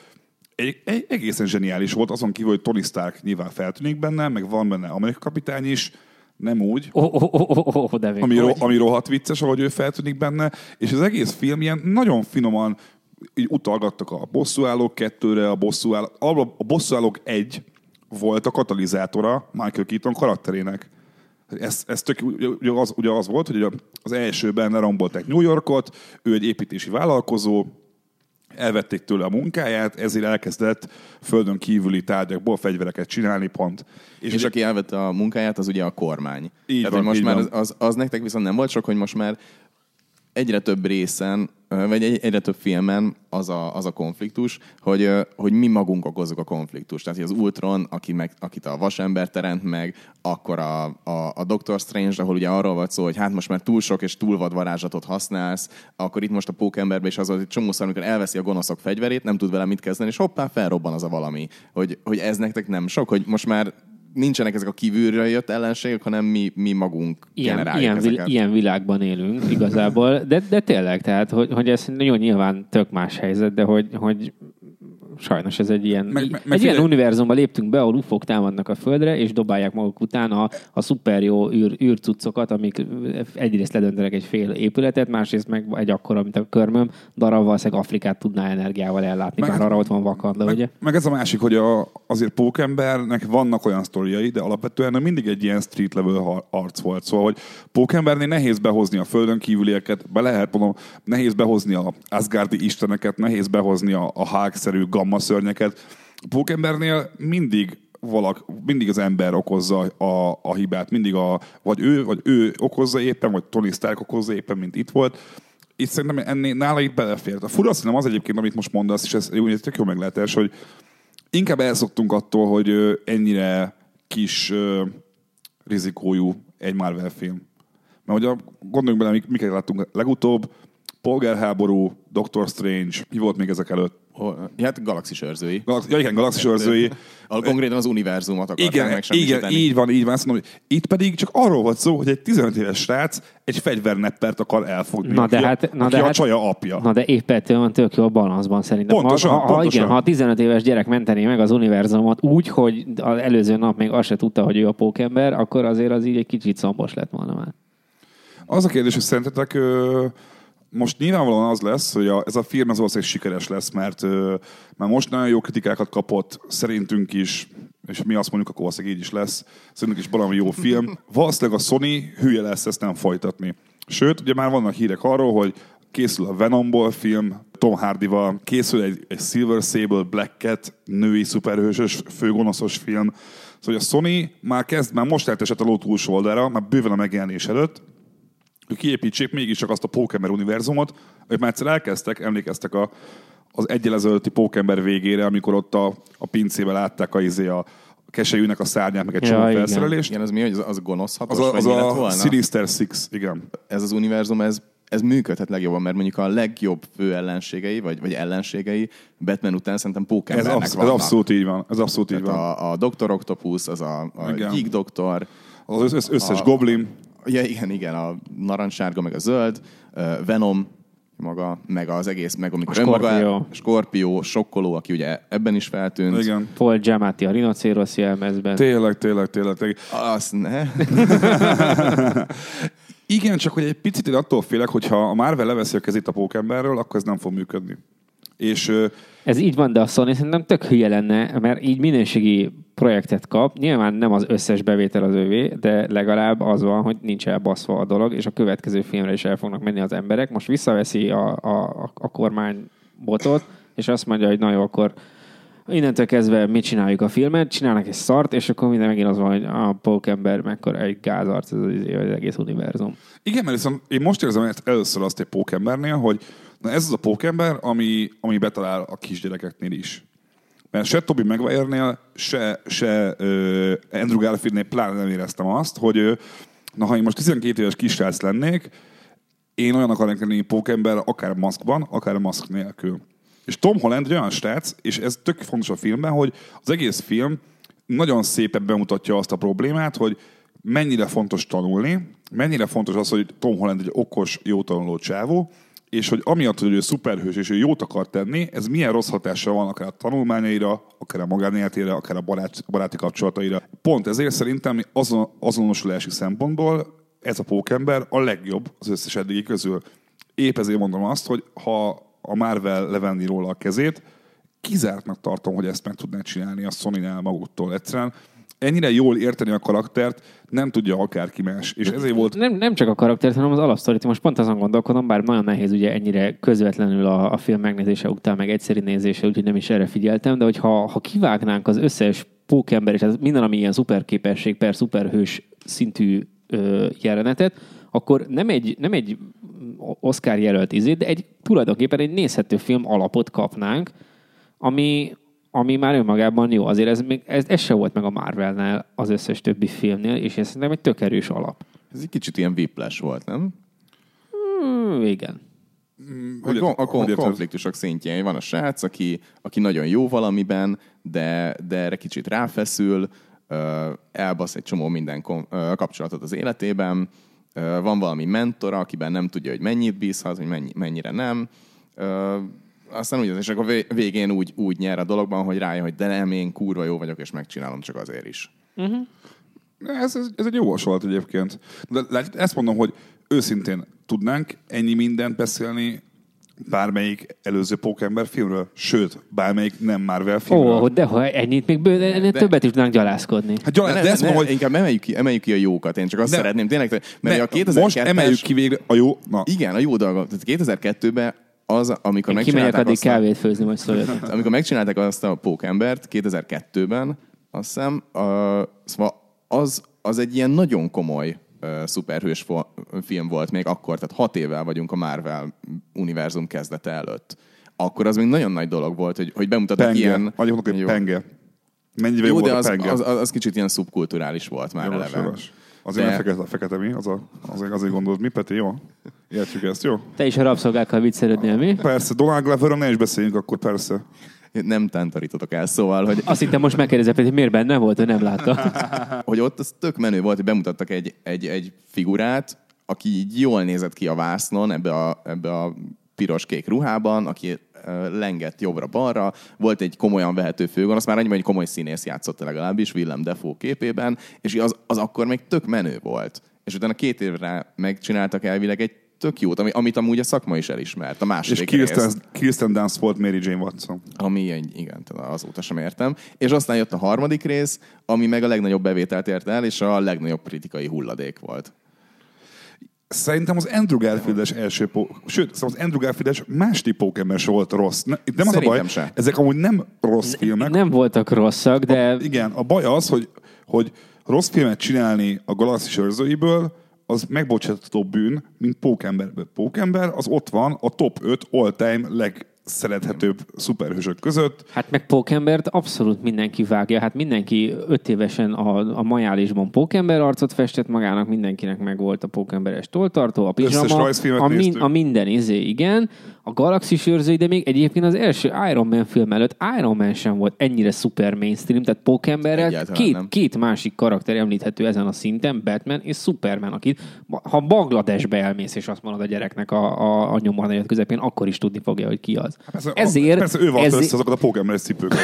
S1: egy, egy, egészen zseniális volt, azon kívül, hogy Tony Stark nyilván feltűnik benne, meg van benne Amerika kapitány is, nem úgy,
S2: oh, oh, oh, oh, de
S1: ami, ro, ami rohadt vicces, ahogy ő feltűnik benne, és az egész film ilyen nagyon finoman így utalgattak a bosszúállók kettőre, a bosszúállók, a bosszúállók egy volt a katalizátora Michael Keaton karakterének. Ez, ez tök, ugye, az, ugye az volt, hogy az elsőben lerombolták New Yorkot, ő egy építési vállalkozó, elvették tőle a munkáját, ezért elkezdett földön kívüli tárgyakból fegyvereket csinálni, pont.
S3: És, és aki elvette a munkáját, az ugye a kormány.
S1: Így
S3: Tehát,
S1: van,
S3: most
S1: így
S3: már
S1: van.
S3: az, az, az nektek viszont nem volt sok, hogy most már egyre több részen, vagy egy, egyre több filmen az a, az a konfliktus, hogy, hogy mi magunk okozzuk a konfliktust. Tehát, hogy az Ultron, aki meg, akit a vasember teremt meg, akkor a, a, a Doctor Strange, ahol ugye arról volt szó, hogy hát most már túl sok és túl vad varázslatot használsz, akkor itt most a Pókemberben is az, hogy csomószor, amikor elveszi a gonoszok fegyverét, nem tud vele mit kezdeni, és hoppá, felrobban az a valami. Hogy, hogy ez nektek nem sok, hogy most már nincsenek ezek a kívülről jött ellenségek, hanem mi, mi magunk
S2: ilyen,
S3: generáljuk
S2: ilyen,
S3: ezeket.
S2: vil, ilyen világban élünk igazából, de, de tényleg, tehát, hogy, hogy ez nagyon nyilván tök más helyzet, de hogy, hogy sajnos ez egy ilyen,
S1: meg, meg,
S2: egy
S1: meg
S2: ilyen univerzumba léptünk be, ahol ufók támadnak a földre, és dobálják maguk után a, a szuper jó űr, űrcuccokat, amik egyrészt ledöntenek egy fél épületet, másrészt meg egy akkora, mint a körmöm, darab valószínűleg Afrikát tudná energiával ellátni, meg, bár arra ott van Wakanda,
S1: meg,
S2: ugye?
S1: Meg ez a másik, hogy a, azért Pókembernek vannak olyan sztoriai, de alapvetően mindig egy ilyen street level arc volt. Szóval, hogy Pókembernél nehéz behozni a földön kívülieket, be lehet mondom, nehéz behozni a Asgardi isteneket, nehéz behozni a, a Hulk-szerű gamma szörnyeket. Pókembernél mindig valak, mindig az ember okozza a, a hibát, mindig a, vagy ő, vagy ő okozza éppen, vagy Tony Stark okozza éppen, mint itt volt. Itt szerintem ennél, nála itt belefért. A fura szerintem az egyébként, amit most mondasz, és ez jó, tök jó meglátás, hogy inkább elszoktunk attól, hogy ennyire kis uh, rizikójú egy Marvel film. Mert ugye gondoljunk bele, miket láttunk legutóbb, polgárháború, Doctor Strange, mi volt még ezek előtt?
S3: Ja, hát galaxis őrzői.
S1: Galax- ja igen, galaxis őrzői.
S3: A konkrétan az univerzumot akarták
S1: Igen,
S3: megsemmisíteni.
S1: igen, így van, így van. Azt mondom, hogy itt pedig csak arról volt szó, hogy egy tizenöt éves srác egy fegyverneppert akar elfogni.
S2: Na de
S1: aki
S2: hát,
S1: a,
S2: na
S1: aki
S2: de
S1: a
S2: hát,
S1: csaja apja.
S2: Na de épp ettől van tök jó a balanszban szerintem.
S1: Pontosan,
S2: ha, ha,
S1: pontosan.
S2: Igen, ha a tizenöt éves gyerek mentené meg az univerzumot úgy, hogy az előző nap még azt se tudta, hogy ő a pókember, akkor azért az így egy kicsit szombos lett volna már.
S1: Az a kérdés, hogy szerintetek ö, most nyilvánvalóan az lesz, hogy a, ez a film az valószínűleg sikeres lesz, mert ö, már most nagyon jó kritikákat kapott, szerintünk is, és mi azt mondjuk, akkor valószínűleg így is lesz, szerintünk is valami jó film. Valószínűleg a Sony hülye lesz ezt nem folytatni. Sőt, ugye már vannak hírek arról, hogy készül a Venomból film, Tom Hardyval, készül egy, egy Silver Sable Black Cat női szuperhősös, főgonoszos film. Szóval a Sony már kezd, már most eltesett a ló túlsó oldalra, már bőven a megjelenés előtt, hogy kiépítsék mégiscsak azt a Pókember univerzumot, hogy már egyszer elkezdtek, emlékeztek a, az egyel ezelőtti Pókember végére, amikor ott a, a pincébe látták a, izé a keselyűnek a szárnyát, meg egy
S2: Ja,
S1: csomó
S2: igen.
S1: felszerelést.
S3: Igen, az mi, hogy az, az gonosz hatos,
S1: Az a,
S3: vagy
S1: az
S3: mi lett
S1: a
S3: volna?
S1: Sinister Six, igen.
S3: Ez az univerzum, ez, ez működhet legjobban, mert mondjuk a legjobb fő ellenségei, vagy, vagy ellenségei Batman után szerintem
S1: Ez,
S3: Pókembernek
S1: absz- ez
S3: vannak.
S1: abszolút így van. Ez abszolút így
S3: Tehát
S1: van.
S3: a, a doktor Octopus, az a, a
S1: Igen.
S3: Geek Doktor,
S1: Az össz- összes
S3: a-
S1: goblin.
S3: ja, igen, igen, a narancssárga, meg a zöld, uh, Venom, maga, meg az egész, meg amikor
S2: A
S3: önmaga,
S2: Skorpió.
S3: Skorpió, Sokkoló, aki ugye ebben is feltűnt.
S1: Igen.
S2: Paul Giamatti a rinocérosz jelmezben.
S1: Tényleg, tényleg, tényleg. tényleg.
S3: Azt ne.
S1: Igen, csak hogy egy picit én attól félek, hogyha a Marvel leveszi a kezét a Pókemberről, akkor ez nem fog működni. És ö,
S2: Ez így van, de a Sony szerintem tök hülye lenne, mert így minőségi projektet kap. Nyilván nem az összes bevétel az övé, de legalább az van, hogy nincs elbaszva a dolog, és a következő filmre is el fognak menni az emberek. Most visszaveszi a, a, a kormány botot, és azt mondja, hogy na jó, akkor innentől kezdve mit csináljuk a filmet, csinálnak egy szart, és akkor minden megint az van, hogy a Pókember mekkora egy gázarc, ez az, az egész univerzum.
S1: igen, mert viszont én most érzem először azt egy Pókembernél, hogy na ez az a Pókember, ami, ami betalál a kisgyerekeknél is. Mert se Tobey Maguire-nél, se, se uh, Andrew Garfieldnél pláne nem éreztem azt, hogy uh, Na, ha én most tizenkét éves kisrác lennék, én olyan akarnék lenni pókember, akár maszkban, akár maszk nélkül. És Tom Holland egy olyan srác, és ez tök fontos a filmben, hogy az egész film nagyon szépen bemutatja azt a problémát, hogy mennyire fontos tanulni, mennyire fontos az, hogy Tom Holland egy okos, jó tanuló csávó, és hogy amiatt, hogy ő szuperhős és ő jót akar tenni, ez milyen rossz hatással van akár a tanulmányaira, akár a magánéletére, akár a barát, baráti kapcsolataira. Pont ezért szerintem azon, azonosulási szempontból ez a pókember a legjobb az összes eddigi közül. Épp ezért mondom azt, hogy ha a Marvel levenni róla a kezét, kizártnak tartom, hogy ezt meg tudná csinálni a Sony-nál maguktól. Egyszerűen ennyire jól érteni a karaktert nem tudja akárki más. És ezért volt...
S2: Nem, nem csak a karaktert, hanem az alapsztorit. Most pont azon gondolkodom, bár nagyon nehéz ugye ennyire közvetlenül a, a film megnézése után, meg egyszeri nézése, úgyhogy nem is erre figyeltem, de hogy ha, ha kivágnánk az összes pókember, és ez minden, ami ilyen szuperképesség per szuperhős szintű ö, jelenetet, akkor nem egy, nem egy Oscar jelölt izét, de egy tulajdonképpen egy nézhető film alapot kapnánk, ami, ami már önmagában jó. Azért ez, még, ez, ez se volt meg a Marvelnál az összes többi filmnél, és ez szerintem egy tök erős alap.
S3: Ez egy kicsit ilyen whiplash volt, nem?
S2: Hmm, igen.
S3: Hogy a, a kon- konfliktusok szintjén van a srác, aki, aki nagyon jó valamiben, de, de erre kicsit ráfeszül, elbasz egy csomó minden kon- kapcsolatot az életében, van valami mentora, akiben nem tudja, hogy mennyit bízhat, hogy mennyi, mennyire nem. Aztán úgy, és akkor végén úgy, úgy nyer a dologban, hogy rájön, hogy de nem, én kurva jó vagyok, és megcsinálom csak azért is.
S2: Uh-huh.
S1: Ez, ez, ez egy jó hasonlat egyébként. De ezt mondom, hogy őszintén tudnánk ennyi mindent beszélni bármelyik előző pókember filmről, sőt, bármelyik nem Marvel filmről.
S2: Ó, de ha ennyit még bő, ennél de, többet is tudnánk gyalászkodni.
S1: Hát gyalá,
S3: de,
S1: de ezt
S3: ne,
S1: mondom, hogy...
S3: Inkább emeljük ki, emeljük ki a jókat, én csak azt
S1: de,
S3: szeretném tényleg, mert
S1: ne,
S3: a kétezer-kettes...
S1: Most emeljük ki végre a jó... Na.
S3: Igen, a jó dolgot. Tehát kétezer-kettőben az, amikor
S2: én
S3: megcsinálták
S2: addig
S3: azt a...
S2: kávét főzni, majd szóljatok.
S3: Amikor megcsinálták azt a pókembert kétezer-kettőben, azt hiszem, uh, szóval az, az egy ilyen nagyon komoly uh, szuperhős fo- film volt még akkor, tehát hat évvel vagyunk a Marvel univerzum kezdete előtt. Akkor az még nagyon nagy dolog volt, hogy, hogy bemutattak
S1: penge.
S3: ilyen...
S1: Mondjuk, hogy penge. Mennyivel jó,
S3: jó,
S1: volt
S3: de
S1: a
S3: az,
S1: penge?
S3: az, az, az kicsit ilyen szubkulturális volt már
S1: Jogos,
S3: eleve.
S1: jogos. Azért
S3: de...
S1: nem fekete, fekete mi? Az a, azért, azért gondolod, mi Peti, jó? Értjük ezt, jó?
S2: Te is a rabszolgákkal viccelődnél, mi?
S1: Persze, Donald Gloverről ne is beszéljünk, akkor persze.
S3: Nem tántorítotok el, szóval, hogy...
S2: Azt hittem most megkérdezett, hogy miért benne volt, hogy nem látta.
S3: hogy ott az tök menő volt, hogy bemutattak egy, egy, egy figurát, aki így jól nézett ki a vásznon, ebbe a, ebbe a piros-kék ruhában, aki lengett jobbra-balra, volt egy komolyan vehető főgonosz, már annyi, hogy komoly színész játszott legalábbis, Willem Dafoe képében, és az, az akkor még tök menő volt. És utána két évre megcsináltak elvileg egy tök jót, ami, amit amúgy a szakma is elismert. A második
S1: és
S3: rész.
S1: És Kirsten Dunst volt Mary Jane Watson.
S3: Ami egy, igen, azóta sem értem. És aztán jött a harmadik rész, ami meg a legnagyobb bevételt ért el, és a legnagyobb kritikai hulladék volt.
S1: Szerintem az Andrew Garfield-es első pó... Sőt, szóval az Andrew Garfield-es második pókember se volt rossz. Ne, itt nem
S3: Szerintem
S1: az a baj,
S3: se.
S1: ezek amúgy nem rossz filmek.
S2: Nem voltak rosszak, de...
S1: A, igen, a baj az, hogy, hogy rossz filmet csinálni a galaxis őrzőiből, az megbocsátható bűn, mint pókemberből. Pókember az ott van a top öt all-time legszerethetőbb szuperhősök között.
S2: Hát meg pókembert abszolút mindenki vágja. Hát mindenki öt évesen a, a majálisban pókember arcot festett magának, mindenkinek meg volt a pókemberes tolltartó, a pizsama, a, min, a minden izé, igen. A galaxis őrzői, de még egyébként az első Iron Man film előtt Iron Man sem volt ennyire szuper mainstream, tehát pókemberrel két, két másik karakter említhető ezen a szinten, Batman és Superman, akit ha Bangladesbe elmész, és azt mondod a gyereknek a, a, a nyomornegyed közepén, akkor is tudni fogja, hogy ki az.
S1: Persze,
S2: ezért,
S1: persze ő van
S2: ezért...
S1: össze azokat a pókemberes cipőket.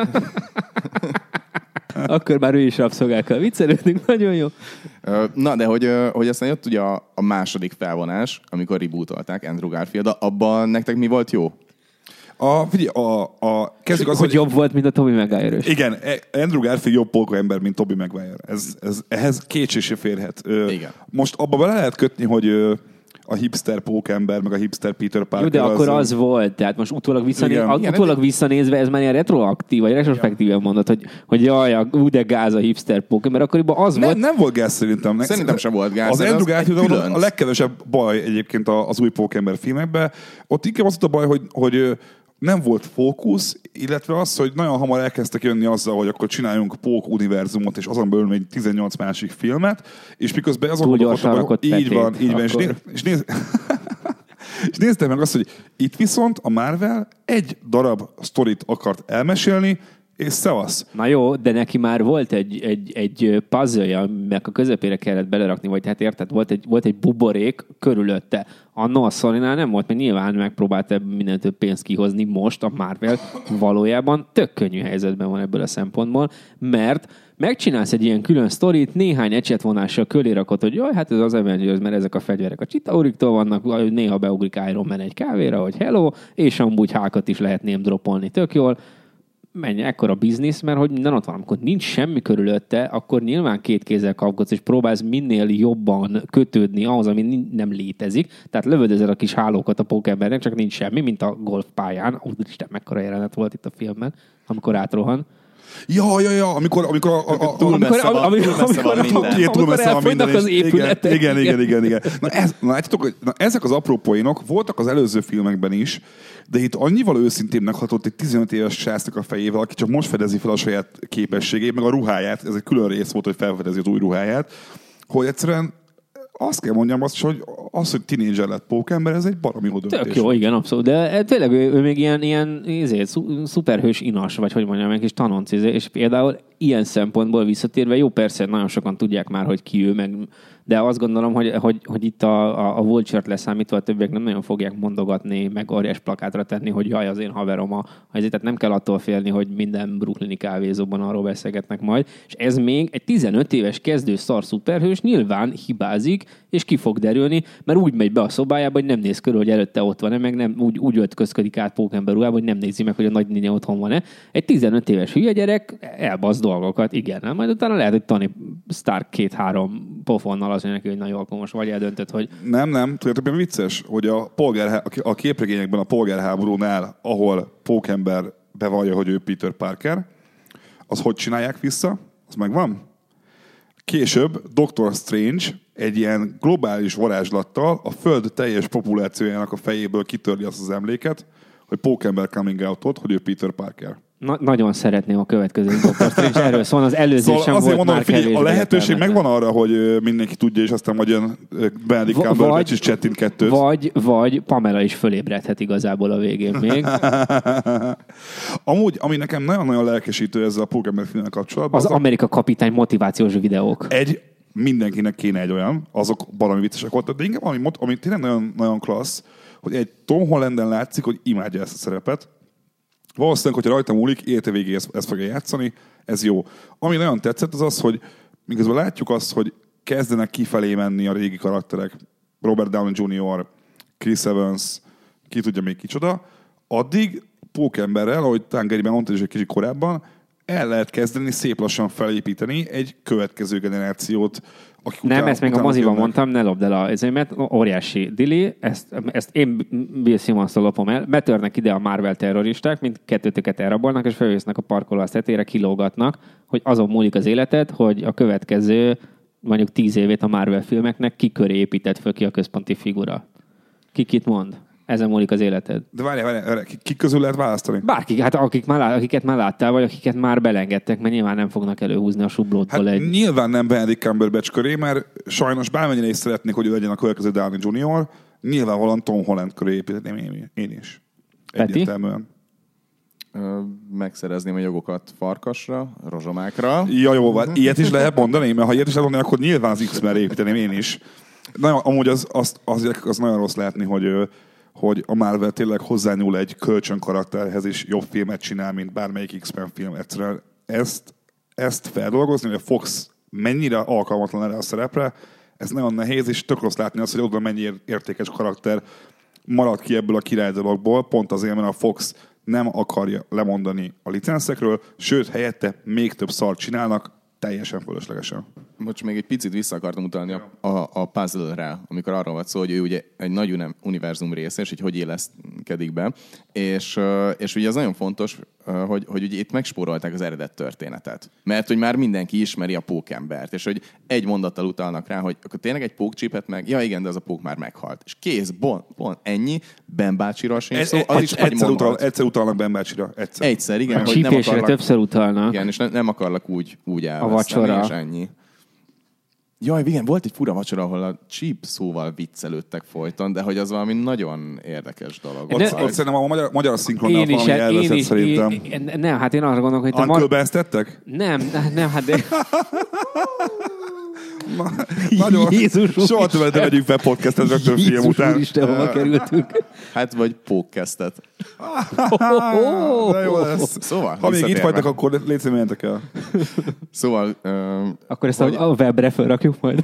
S2: Akkor már ő is rabszolgákkal viccelődünk, nagyon jó.
S3: Na, de hogy, hogy aztán jött ugye a, a második felvonás, amikor rebootolták Andrew Garfield, abban nektek mi volt jó?
S1: A, figyelj, a, a, kezdjük az,
S2: hogy, hogy jobb volt, mint a Tobey Maguire-ös.
S1: Igen, Andrew Garfield jobb pókember, mint Tobey Maguire. Ez, ez, ehhez kétség se férhet.
S3: Igen.
S1: Most abba bele lehet kötni, hogy a hipster pókember, meg a hipster Peter Parker.
S2: Jó, de akkor az, az volt. Tehát most utólag, visszanéz,
S1: igen,
S2: a, utólag visszanézve ez már ilyen retroaktív, vagy retrospektíven mondod, hogy, hogy jaj, úgy de gáz a hipster pókember. Akkoriban az
S1: ne,
S2: volt...
S1: Nem volt gáz szerintem.
S3: Szerintem sem volt gáz.
S1: Az Andrew Garfield
S3: az
S1: a legkevesebb baj egyébként az új pókember filmekben. Ott inkább az a baj, hogy, hogy nem volt fókusz, illetve az, hogy nagyon hamar elkezdtek jönni azzal, hogy akkor csináljunk Pók univerzumot, és azon belül még tizennyolc másik filmet, és miközben azon
S2: gondolkodtak,
S1: így van, így van, és, néz, és, néz, és néztem meg azt, hogy itt viszont a Marvel egy darab sztorit akart elmesélni, és szevasz.
S2: Na jó, de neki már volt egy, egy, egy puzzle-ja, meg a közepére kellett belerakni, vagy hát érted, volt egy, volt egy buborék körülötte. Anno a Sony-nál nem volt, mert nyilván megpróbált ebből minden több pénzt kihozni. Most a Marvel valójában tök könnyű helyzetben van ebből a szempontból, mert megcsinálsz egy ilyen külön sztorit, néhány ecsetvonással köré rakod, hogy jaj, hát ez az Avengers, mert ezek a fegyverek a Chitauriktól vannak, néha beugrik Iron Man egy kávéra, hogy hello, és amúgy hákat is lehet name dropolni tök jól. Menj, ekkora biznisz, mert hogy minden ott van, amikor nincs semmi körülötte, akkor nyilván két kézzel kapkodsz, és próbálsz minél jobban kötődni ahhoz, ami nem létezik. Tehát lövöldözed a kis hálókat a pókembernek, csak nincs semmi, mint a golfpályán. Úristen, mekkora jelenet volt itt a filmben, amikor átrohan.
S1: Ja, ja, ja, amikor, amikor, a, a, a,
S3: túl messze van, túl messze van minden.
S1: Túl messze van minden.
S2: Az épületek.
S1: Igen, igen, igen, igen. Na, ez, na, látjátok, hogy na, ezek az apró poénok voltak az előző filmekben is, de itt annyival őszintébbnek hatott egy tizenöt éves srácnak a fejével, aki csak most fedezi fel a saját képességét, meg a ruháját, ez egy külön rész volt, hogy felfedezi az új ruháját, hogy egyszerűen azt kell mondjam azt, hogy az, hogy tínédzser lett pókember, ez egy baromi jó döntés.
S2: Tök jó, igen, abszolút. De tényleg ő, ő még ilyen, ilyen ezért, szuperhős inas, vagy hogy mondjam, egy kis tanonc, és például ilyen szempontból visszatérve, jó, persze, nagyon sokan tudják már, hogy ki ő, meg, de azt gondolom, hogy, hogy, hogy itt a, a, a Vulture-t leszámítva a többiek nem nagyon fogják mondogatni, meg óriás plakátra tenni, hogy jaj, az én haverom a helyzet, tehát nem kell attól félni, hogy minden brooklyni kávézóban arról beszélgetnek majd. És ez még egy tizenöt éves kezdő szar szuperhős nyilván hibázik, és ki fog derülni, mert úgy megy be a szobájába, hogy nem néz körül, hogy előtte ott van-e, meg nem, úgy, úgy öltközködik át pókember ruhába, hogy nem nézi meg, hogy a nagynénje otthon van-e. Egy tizenöt éves hülye gyerek elbasz dolgokat, igen, nem? Majd utána lehet, hogy Tony Stark két-három pofonnal azt mondja neki, hogy nagyon alkalmas vagy, eldöntött, hogy...
S1: Nem, nem, tudjátok, mi vicces, hogy a, polgár, a képregényekben a polgárháborúnál, ahol pókember bevallja, hogy ő Peter Parker, az hogy csinálják vissza? Az megvan? Később doktor Strange egy ilyen globális varázslattal a Föld teljes populációjának a fejéből kitörli azt az emléket, hogy pókember coming out-ot, hogy ő Peter Parker.
S2: Na, nagyon szeretném a következő doktor Strange. Erről szól, az előző
S1: szóval
S2: sem
S1: azért
S2: volt
S1: mondom,
S2: már
S1: figyelj, a lehetőség
S2: értelmetlen.
S1: megvan arra, hogy mindenki tudja, és aztán majd jön Benedict Cumberbatch is csettint kettőt.
S2: Vagy, vagy Pamela is fölébredhet igazából a végén még.
S1: Amúgy, ami nekem nagyon-nagyon lelkesítő ezzel a pókember filmmel kapcsolatban...
S2: Az, az Amerika kapitány motivációs videók.
S1: Egy, mindenkinek kéne egy olyan, azok valami viccesek voltak, de inkább ami, ami tényleg nagyon, nagyon klassz, hogy egy Tom Hollanden látszik, hogy imádja ezt a szerepet. Valószínűleg, hogyha rajta múlik, élete végéig ezt, ezt fogja játszani, ez jó. Ami nagyon tetszett, az az, hogy miközben látjuk azt, hogy kezdenek kifelé menni a régi karakterek, Robert Downey junior, Chris Evans, ki tudja még kicsoda, addig pókemberrel, ahogy Tangeriben mondta is egy kicsit korábban, el lehet kezdeni szép lassan felépíteni egy következő generációt, akik
S2: Nem,
S1: után,
S2: ezt még a moziban mondtam, ne lopd el a ezémet, óriási dili, ezt, ezt én Bill Simmons-tól lopom el, betörnek ide a Marvel terroristák, mint kettőtöket elrabolnak, és feljössznek a parkoló tetejére, kilógatnak, hogy azon múlik az életed, hogy a következő mondjuk tíz évét a Marvel filmeknek ki köré épített föl ki a központi figura. Ki kit mond? Ezen múlik az életed.
S1: De várjál, várjál, kik közül lehet választani?
S2: Bárki, hát akik már, akiket már láttál, vagy akiket már belengedtek, mert nyilván nem fognak előhúzni a sublótból
S1: Hát
S2: egy...
S1: nyilván nem Benedict Cumberbatch köré, mert sajnos bármennyire is szeretnék, hogy ő legyen a következő Downey junior, nyilvánvalóan Tom Holland köré építetném én, én is. Egyértelműen.
S3: Megszerezném a jogokat farkasra, rozsomákra.
S1: Ja, jó, van. Ilyet is lehet mondani, mert ha ilyet is lehet mondani, akkor nyilván az X-Men építeném én is. Na, amúgy az, az, az, az nagyon rossz látni, hogy hogy a Marvel tényleg hozzányúl egy kölcsön karakterhez, és jobb filmet csinál, mint bármelyik X-Men film. Egyszerűen ezt, ezt feldolgozni, hogy a Fox mennyire alkalmatlan erre a szerepre, ez nagyon nehéz, és tök rossz látni azt, hogy ott mennyi értékes karakter marad ki ebből a királydalogból, pont azért, mert a Fox nem akarja lemondani a licenszekről, sőt, helyette még több szart csinálnak, teljesen fölöslegesen.
S3: most még egy picit vissza akartam utalni a, a, a puzzle-re, amikor arról volt szó, hogy ő ugye egy nagy univerzum része, és hogy hogy éleszkedik be. És, és ugye az nagyon fontos, hogy, hogy ugye itt megspórolták az eredet történetet. Mert hogy már mindenki ismeri a pókembert, és hogy egy mondattal utalnak rá, hogy akkor tényleg egy pókcsípet meg, ja igen, de az a pók már meghalt. És kész, bon, bon, ennyi, Ben bácsiról sincs szó, az is egy
S1: egyszer,
S3: mondat.
S1: utal, egyszer utalnak Ben bácsira. Egyszer.
S3: Egyszer, igen.
S2: A
S3: hogy nem
S2: csípésre
S3: akarlak,
S2: többször utalnak.
S3: igen, és ne, nem akarlak úgy, úgy elveszteni,
S2: vacsora.
S3: és ennyi. Jaj, igen, volt egy fura vacsora, ahol a cheap szóval viccelődtek folyton, de hogy az valami nagyon érdekes dolog.
S1: Ott,
S2: De-
S1: ott szerintem a magyar, magyar szinkronnál
S2: Én is,
S1: valami
S2: én
S1: elveszett
S2: is,
S1: szerintem.
S2: én, én, nem, hát én arra gondolok, hogy te
S1: Uncle
S2: mar...
S1: Benz tettek?
S2: Nem, nem, hát de...
S1: Na, nagyon.
S2: Jézus
S1: Soha többet nem megyünk fel podcastet rögtön film
S2: Jézus
S1: után.
S2: Úristen, hova kerültünk?
S3: Hát, vagy pókkeztet.
S1: De jó lesz.
S3: Szóval,
S1: Ha még itt
S3: visszatérve.
S1: vagytok, akkor légy szíves, menjetek el.
S3: Szóval... Uh,
S2: Akkor ezt a, a webre felrakjuk majd.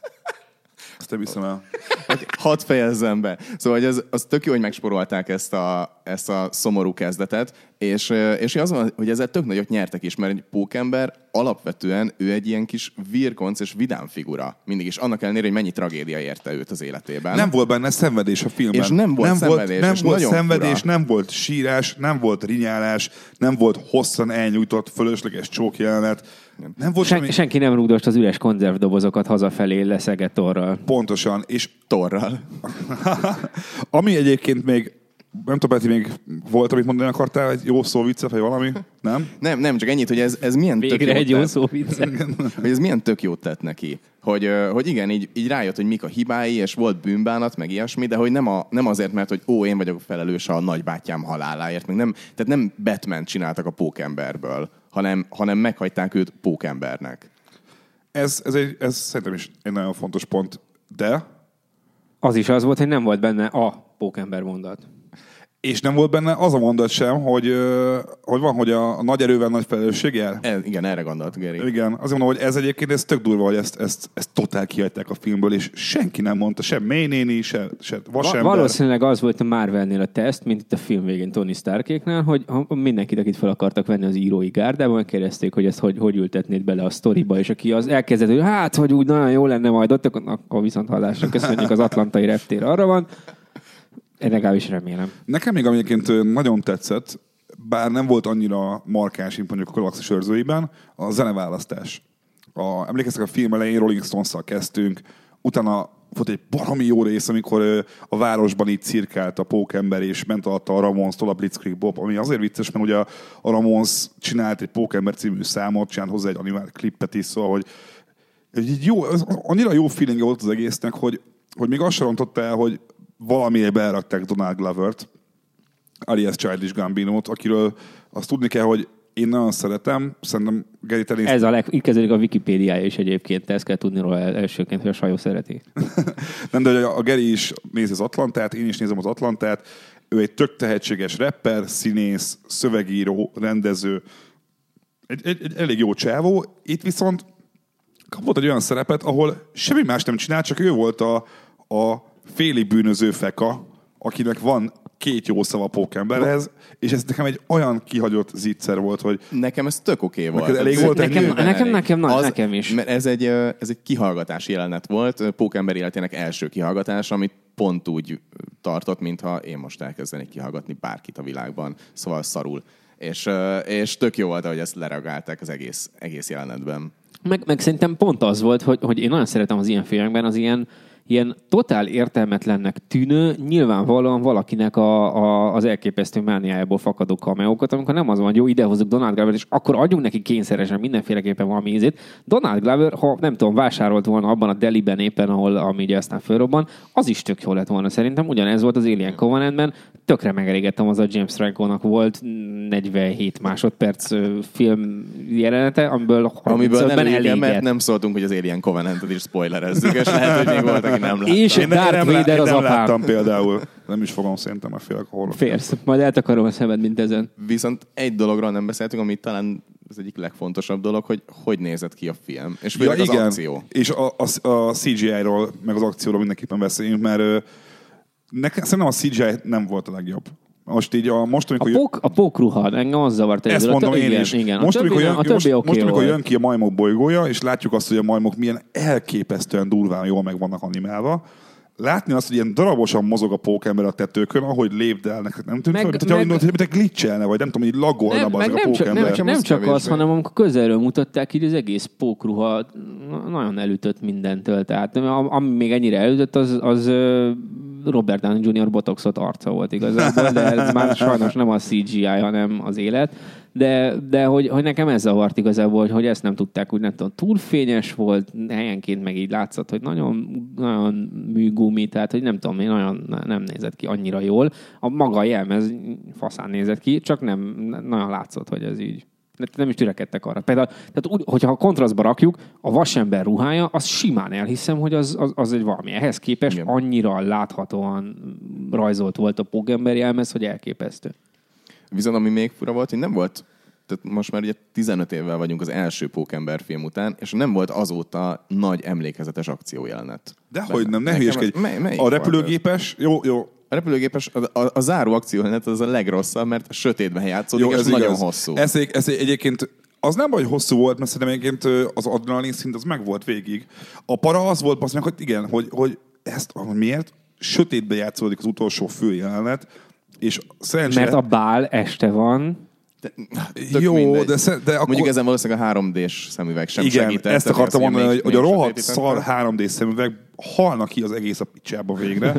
S1: Ezt nem hiszem el.
S3: hadd fejezzem be. Szóval hogy az, az tök jó, hogy megsporolták ezt a, ezt a szomorú kezdetet, és, és az van, hogy ezzel tök nagyot nyertek is, mert egy pókember alapvetően ő egy ilyen kis virkonc és vidám figura. Mindig is. Annak ellenére, hogy mennyi tragédia érte őt az életében.
S1: Nem volt benne szenvedés a filmben.
S3: És nem volt
S1: nem
S3: szenvedés,
S1: Volt, nem
S3: és
S1: volt
S3: nagyon
S1: szenvedés,
S3: fura.
S1: nem volt sírás, nem volt rinyálás, nem volt hosszan elnyújtott, fölösleges csókjelenet. Nem volt
S2: Sen,
S1: semmi...
S2: senki nem rúgdost az üres konzervdobozokat hazafelé leszegett orral.
S1: Pontosan. És
S3: Torral.
S1: ami egyébként még, nem tudom, Peti, még volt, amit mondani akartál, egy jó szó vicce, vagy valami? Nem?
S3: Nem, nem, csak ennyit, hogy ez, ez milyen tök
S2: Végre
S3: jót
S2: egy jó
S3: tett.
S2: szó vicce.
S3: Hogy ez milyen tök jót tett neki. Hogy, ö, hogy igen, így, így rájött, hogy mik a hibái, és volt bűnbánat, meg ilyesmi, de hogy nem, a, nem azért, mert hogy ó, én vagyok felelős a nagybátyám haláláért, meg nem, tehát nem Batman csináltak a pókemberből, hanem, hanem meghagyták őt pókembernek.
S1: Ez, ez, egy, ez szerintem is egy nagyon fontos pont, de
S2: Az is az volt, hogy nem volt benne a pókember mondat.
S1: és nem volt benne az a mondat sem, hogy, ö, hogy van, hogy a, a nagy erővel nagy felelősség jel.
S3: E, igen, erre gondolt Geri.
S1: Igen, azért mondom, hogy ez egyébként ez tök durva, hogy ezt, ezt, ezt totál kihagyták a filmből, és senki nem mondta, sem May néni, se, se vasember.
S2: Va- valószínűleg az volt a Marvelnél a teszt, mint itt a film végén Tony Starkéknál, hogy ha mindenkit, akit fel akartak venni az írói gárdában, megkérdezték, hogy ezt hogy, hogy ültetnéd bele a sztoriba, és aki az elkezdett, hogy hát, hogy úgy nagyon jó lenne majd ott, akkor viszont hallásra köszönjük, az atlantai reptér arra van. Én legalábbis remélem.
S1: Nekem még egyébként nagyon tetszett, bár nem volt annyira markáns, mint mondjuk a Galaxis őrzőiben, a zeneválasztás. A, emlékeztek, a film elején Rolling Stones-szal kezdtünk, utána volt egy baromi jó rész, amikor ö, a városban így cirkált a pókember, és ment alatta a Ramones-tól a Blitzkrieg Bob, ami azért vicces, mert ugye a, a Ramones csinált egy Pókember című számot, csinált hozzá egy animált klippet is, szóval, hogy egy jó, az, annyira jó feeling volt az egésznek, hogy, hogy még azt sem rontotta el, hogy valamiért berakták Donald Glovert, alias Childish Gambinót, akiről azt tudni kell, hogy én nagyon szeretem, szerintem Geri, te nézted.
S2: Ez a leg... Itt kezdődik a Wikipédiája is egyébként, ezt kell tudni róla elsőként, hogy a Sajó szereti.
S1: Nem, de a Geri is nézi az Atlantát, én is nézem az Atlantát. Ő egy tök tehetséges rapper, színész, szövegíró, rendező. Egy, egy, egy elég jó csávó. Itt viszont kapott egy olyan szerepet, ahol semmi más nem csinált, csak ő volt a, a félig bűnöző feka, akinek van két jó szava pókemberhez, és ez nekem egy olyan kihagyott zicser volt, hogy
S3: Nekem ez tök oké okay volt.
S1: Neked elég
S3: Ez
S1: volt
S2: nekem-
S3: bőven
S2: nekem-
S3: elég.
S2: nekem nagy, nekem is.
S3: Mert ez egy, ö, ez egy kihallgatási jelenet volt, pókember életének első kihallgatás, amit pont úgy tartott, mintha én most elkezdenék kihallgatni bárkit a világban, szóval szarul. És, ö, és tök jó volt, hogy ezt lereagálták az egész, egész jelenetben.
S2: Meg, meg szerintem pont az volt, hogy, hogy én nagyon szeretem az ilyen filmekben az ilyen, ilyen totál értelmetlennek tűnő, nyilvánvalóan valakinek a, a, az elképesztő mániájából fakadó kameókat, amikor nem az van, hogy jó, idehozzuk Donald Glover, és akkor adjunk neki kényszeresen mindenféleképpen valami ízét. Donald Glover, ha nem tudom, vásárolt volna abban a deliben éppen, ahol ami ugye aztán fölrobban, az is tök jó lett volna szerintem. Ugyanez volt az Alien Covenantben, tökre megelégettem, az a James Franco-nak volt negyvenhét másodperc ö, film jelenete, amiből
S3: Amiből nem
S2: harmincötben
S3: elég, mert
S2: elégett.
S3: nem szóltunk, hogy az Alien Covenantet is spoilerezzük, és lehet, hogy még volt, aki nem látta.
S2: És
S1: én, ne-
S2: Darth
S1: nem,
S2: Vader
S1: én
S2: az
S1: nem
S2: apám.
S1: láttam például. Nem is fogom szerintem, mert félek a horror.
S2: Férsz, majd eltakarom a szemed, mint ezen.
S3: Viszont egy dologról nem beszéltünk, ami talán az egyik legfontosabb dolog, hogy hogy nézett ki a film. És
S1: Ja,
S3: főleg az
S1: igen.
S3: akció.
S1: És a, a, a cé gé í-ról, meg az akcióról mindenképpen beszéljünk, mert ö, nekem, szerintem a cé gé í nem volt a legjobb Most így a... Most, amikor
S2: a, pók, a pókruha, engem az zavart.
S1: Ezt mondom én
S2: igen,
S1: is.
S2: Igen.
S1: Most,
S2: a többi,
S1: amikor, jön,
S2: a többi
S1: most,
S2: okay
S1: most amikor
S2: volt.
S1: jön ki a majmok bolygója, és látjuk azt, hogy a majmok milyen elképesztően durván jól meg vannak animálva, látni azt, hogy ilyen darabosan mozog a pókember a tetőkön, ahogy lépdelnek. Nem tudom, hogy te glitchelne, vagy nem tudom, hogy laggolna
S2: nem,
S1: az a
S2: nem
S1: pókember.
S2: Csak, nem, nem csak az, hanem amikor közelről mutatták, így az egész pókruha nagyon elütött mindentől. Tehát ami még ennyire elütött, az, az Robert Downey junior botoxot arca volt igazából, de ez már sajnos nem a cé gé í, hanem az élet. De, de hogy, hogy nekem ez zavart igazából, hogy, hogy ezt nem tudták, úgy nem tudom, túl fényes volt, helyenként meg így látszott, hogy nagyon, nagyon műgumi, tehát hogy nem tudom, nagyon nem nézett ki annyira jól. A maga jelmez faszán nézett ki, csak nem nagyon látszott, hogy ez így. Nem is törekedtek arra. Például, tehát úgy, hogyha a kontrasztba rakjuk, a vasember ruhája, az simán elhiszem, hogy az, az, az egy valami. Ehhez képest igen. Annyira láthatóan rajzolt volt a pókember jelmez, hogy elképesztő.
S3: Viszont ami még fura volt, hogy nem volt, tehát most már ugye tizenöt évvel vagyunk az első Pókember film után, és nem volt azóta nagy emlékezetes akciójelenet.
S1: Dehogy nem, ne hülyeskedj. A repülőgépes, jó, jó.
S3: A repülőgépes, a, a, a záró akciójelenet az a legrosszabb, mert sötétben játszódik, jó, és nagyon igaz. Hosszú.
S1: Ez, ez egyébként az nem baj, hogy hosszú volt, mert szerintem egyébként az adrenalin szint az meg volt végig. A para az volt, azt meg, hogy igen, hogy, hogy ezt, miért? Sötétben játszódik az utolsó főjelenet, és szerencsére...
S2: Mert a bál este van.
S3: De,
S1: jó, mindegy. de, sze, de akkor...
S3: Mondjuk ezen valószínűleg a három dés szemüveg sem
S1: igen,
S3: segített.
S1: ezt akartam mondani, hogy, hogy a rohadt szar három dés szemüveg halnak ki az egész a picsába végre.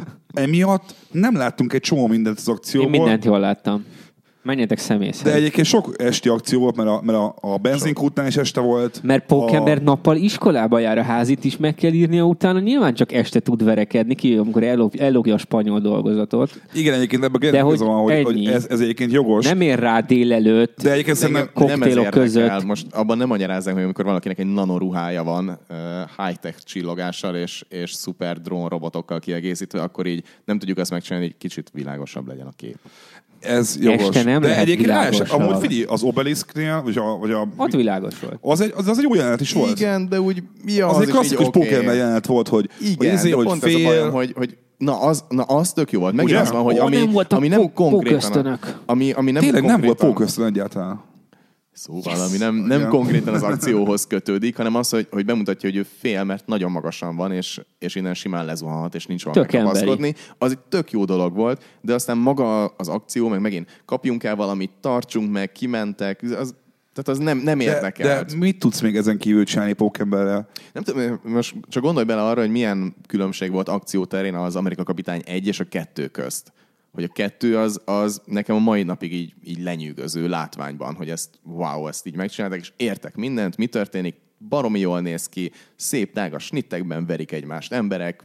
S1: Emiatt nem láttunk egy csomó mindent az akcióból.
S2: Én mindent jól láttam. Menjetek személyhez.
S1: De egyébként sok esti akció volt, mert a, mert a, a benzinkútnál is este volt.
S2: Mert Pókember a... nappal iskolába jár, a házit is meg kell írnia utána, nyilván csak este tud verekedni ki, amikor ellog, ellogja a spanyol dolgozatot.
S1: Igen, egyébként ebben kérdezem van, hogy, hogy ez, ez egyébként jogos.
S2: Nem ér rá délelőtt.
S1: De egyébként szerintem
S2: koktélok között.
S3: Most abban nem magyarázzák, hogy amikor valakinek egy nanoruhája van, uh, high-tech csillogással és, és szuper drón robotokkal kiegészítve, akkor így nem tudjuk azt megcsinálni, hogy kicsit világosabb legyen a kép.
S1: Ez jogos.
S2: Este nem
S1: de egyébként
S2: világos.
S1: Amúgy figyelj, az Obelisknél, vagy a... Vagy a
S2: ott világos volt.
S1: Az egy, az, az egy jó jelenet is volt.
S3: Igen, de úgy... Ja,
S1: az,
S3: az
S1: egy klasszikus
S3: okay.
S1: Pókember jelenet volt, hogy...
S3: Igen,
S1: hogy ezért,
S3: de
S1: hogy
S3: pont
S1: fél...
S3: ez a bajom, hogy, hogy na az, na az tök jó volt. Megint
S1: ugye?
S3: az van, hogy ami,
S2: nem
S3: ami nem konkrétan... Ami, ami nem
S1: Tényleg
S3: konkrétan,
S1: nem volt pókösztön egyáltalán.
S3: Szóval, yes. ami nem, nem konkrétan az akcióhoz kötődik, hanem az, hogy, hogy bemutatja, hogy ő fél, mert nagyon magasan van, és, és innen simán lezuhanhat, és nincs valami megkapaszkodni. Az egy tök jó dolog volt, de aztán maga az akció, meg megint kapjunk el valamit, tartsunk meg, kimentek, az, tehát az nem, nem érdekelt.
S1: De, de mit tudsz még ezen kívül csinálni Pókemberrel?
S3: Nem tudom, most csak gondolj bele arra, hogy milyen különbség volt akcióterén az Amerika Kapitány egy és a kettő közt. Hogy a kettő az, az nekem a mai napig így, így lenyűgöző látványban, hogy ezt, wow, ezt így megcsinálták, és értek mindent, mi történik, baromi jól néz ki, szép tágas snittekben verik egymást emberek,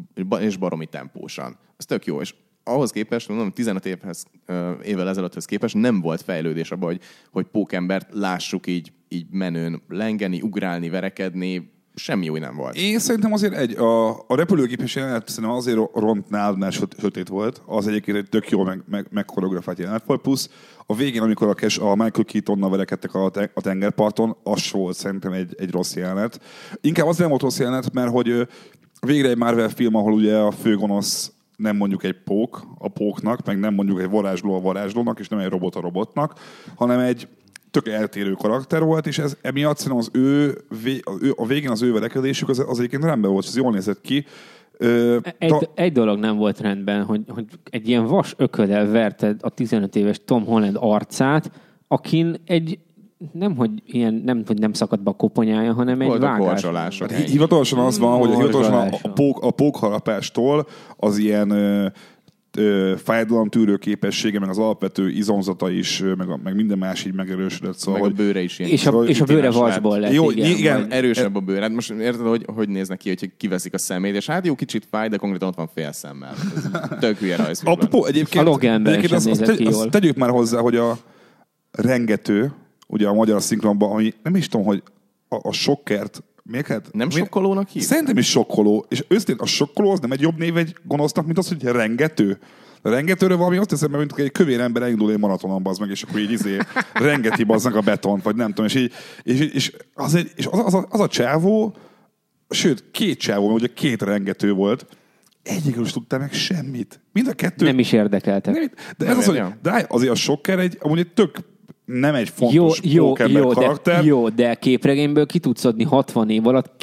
S3: és baromi tempósan. Ez tök jó, és ahhoz képest, mondom, tizenöt évhez, évvel ezelőtthöz képest nem volt fejlődés abban, hogy, hogy Pókembert lássuk így, így menőn lengeni, ugrálni, verekedni, semmi új nem volt.
S1: Én szerintem azért egy, a, a repülőgépes jelenet szerintem azért rontnál, mert sötét volt. Az egyébként egy tök jó meg, meg, megkoreografált jelenet volt. Plusz a végén, amikor a, Cash, a Michael Keatonnal verekedtek a, te, a tengerparton, az volt szerintem egy, egy rossz jelenet. Inkább az nem volt rossz jelenet, mert hogy végre egy Marvel film, ahol ugye a főgonosz nem mondjuk egy pók a póknak, meg nem mondjuk egy varázsló a varázslónak, és nem egy robot a robotnak, hanem egy tök eltérő karakter volt, és ez emiatt szerintem az ő, a végén az ő verekedésük az, az egyébként rendben volt, és ez jól nézett ki. Ö,
S2: egy, ta... egy dolog nem volt rendben, hogy, hogy egy ilyen vas ököllel verted a tizenöt éves Tom Holland arcát, akin egy nem, hogy ilyen, nem, hogy nem szakadt be a koponyája, hanem egy vágás.
S1: Hát, hivatalosan az van, hogy hivatalosan a, a, pók, a pókharapástól az ilyen ö, ö, fájdalomtűrő képessége, meg az alapvető izomzata is, meg, a, meg minden más így megerősödött. Szóval,
S3: meg
S1: hogy...
S3: a bőre is ilyen.
S2: És a, és a bőre vasból lett.
S1: Jó,
S2: igen,
S1: igen.
S3: Erősebb a bőre. Hát most érted, hogy, hogy néznek ki, hogy kiveszik a szemét, és hát jó, kicsit fáj, de konkrétan ott van fél szemmel. Ez tök hülye rajzfilm.
S1: Apropó, egyébként,
S2: a Loganben sem
S1: azt,
S2: nézett
S1: azt,
S2: ki
S1: azt,
S2: jól.
S1: azt tegyük már hozzá, hogy a rengető, ugye a magyar szinkronban, ami nem is tudom, hogy a, a sokkert miért kell?
S3: Nem sokkolónak hívják?
S1: Szerintem is sokkoló. És őszintén a sokkoló az nem egy jobb név egy gonosznak, mint az, hogy rengető. A rengetőről valami azt teszem, mint egy kövér ember elindul egy maratonon, bazd meg, és akkor így izé rengeti bazd meg a betont, vagy nem tudom. És, így, és, és, az, egy, és az, az, a, az a csávó, sőt, két csávó, mert ugye két rengető volt, egyikről is tudtál meg semmit. Mind a kettő...
S2: Nem is érdekeltek.
S1: Nem, de ez az, hogy de azért a Shocker egy, amúgy egy tök nem egy fontos
S2: jó, jó,
S1: pókember
S2: jó,
S1: karakter.
S2: De, jó, de képregényből ki tudsz adni hatvan év alatt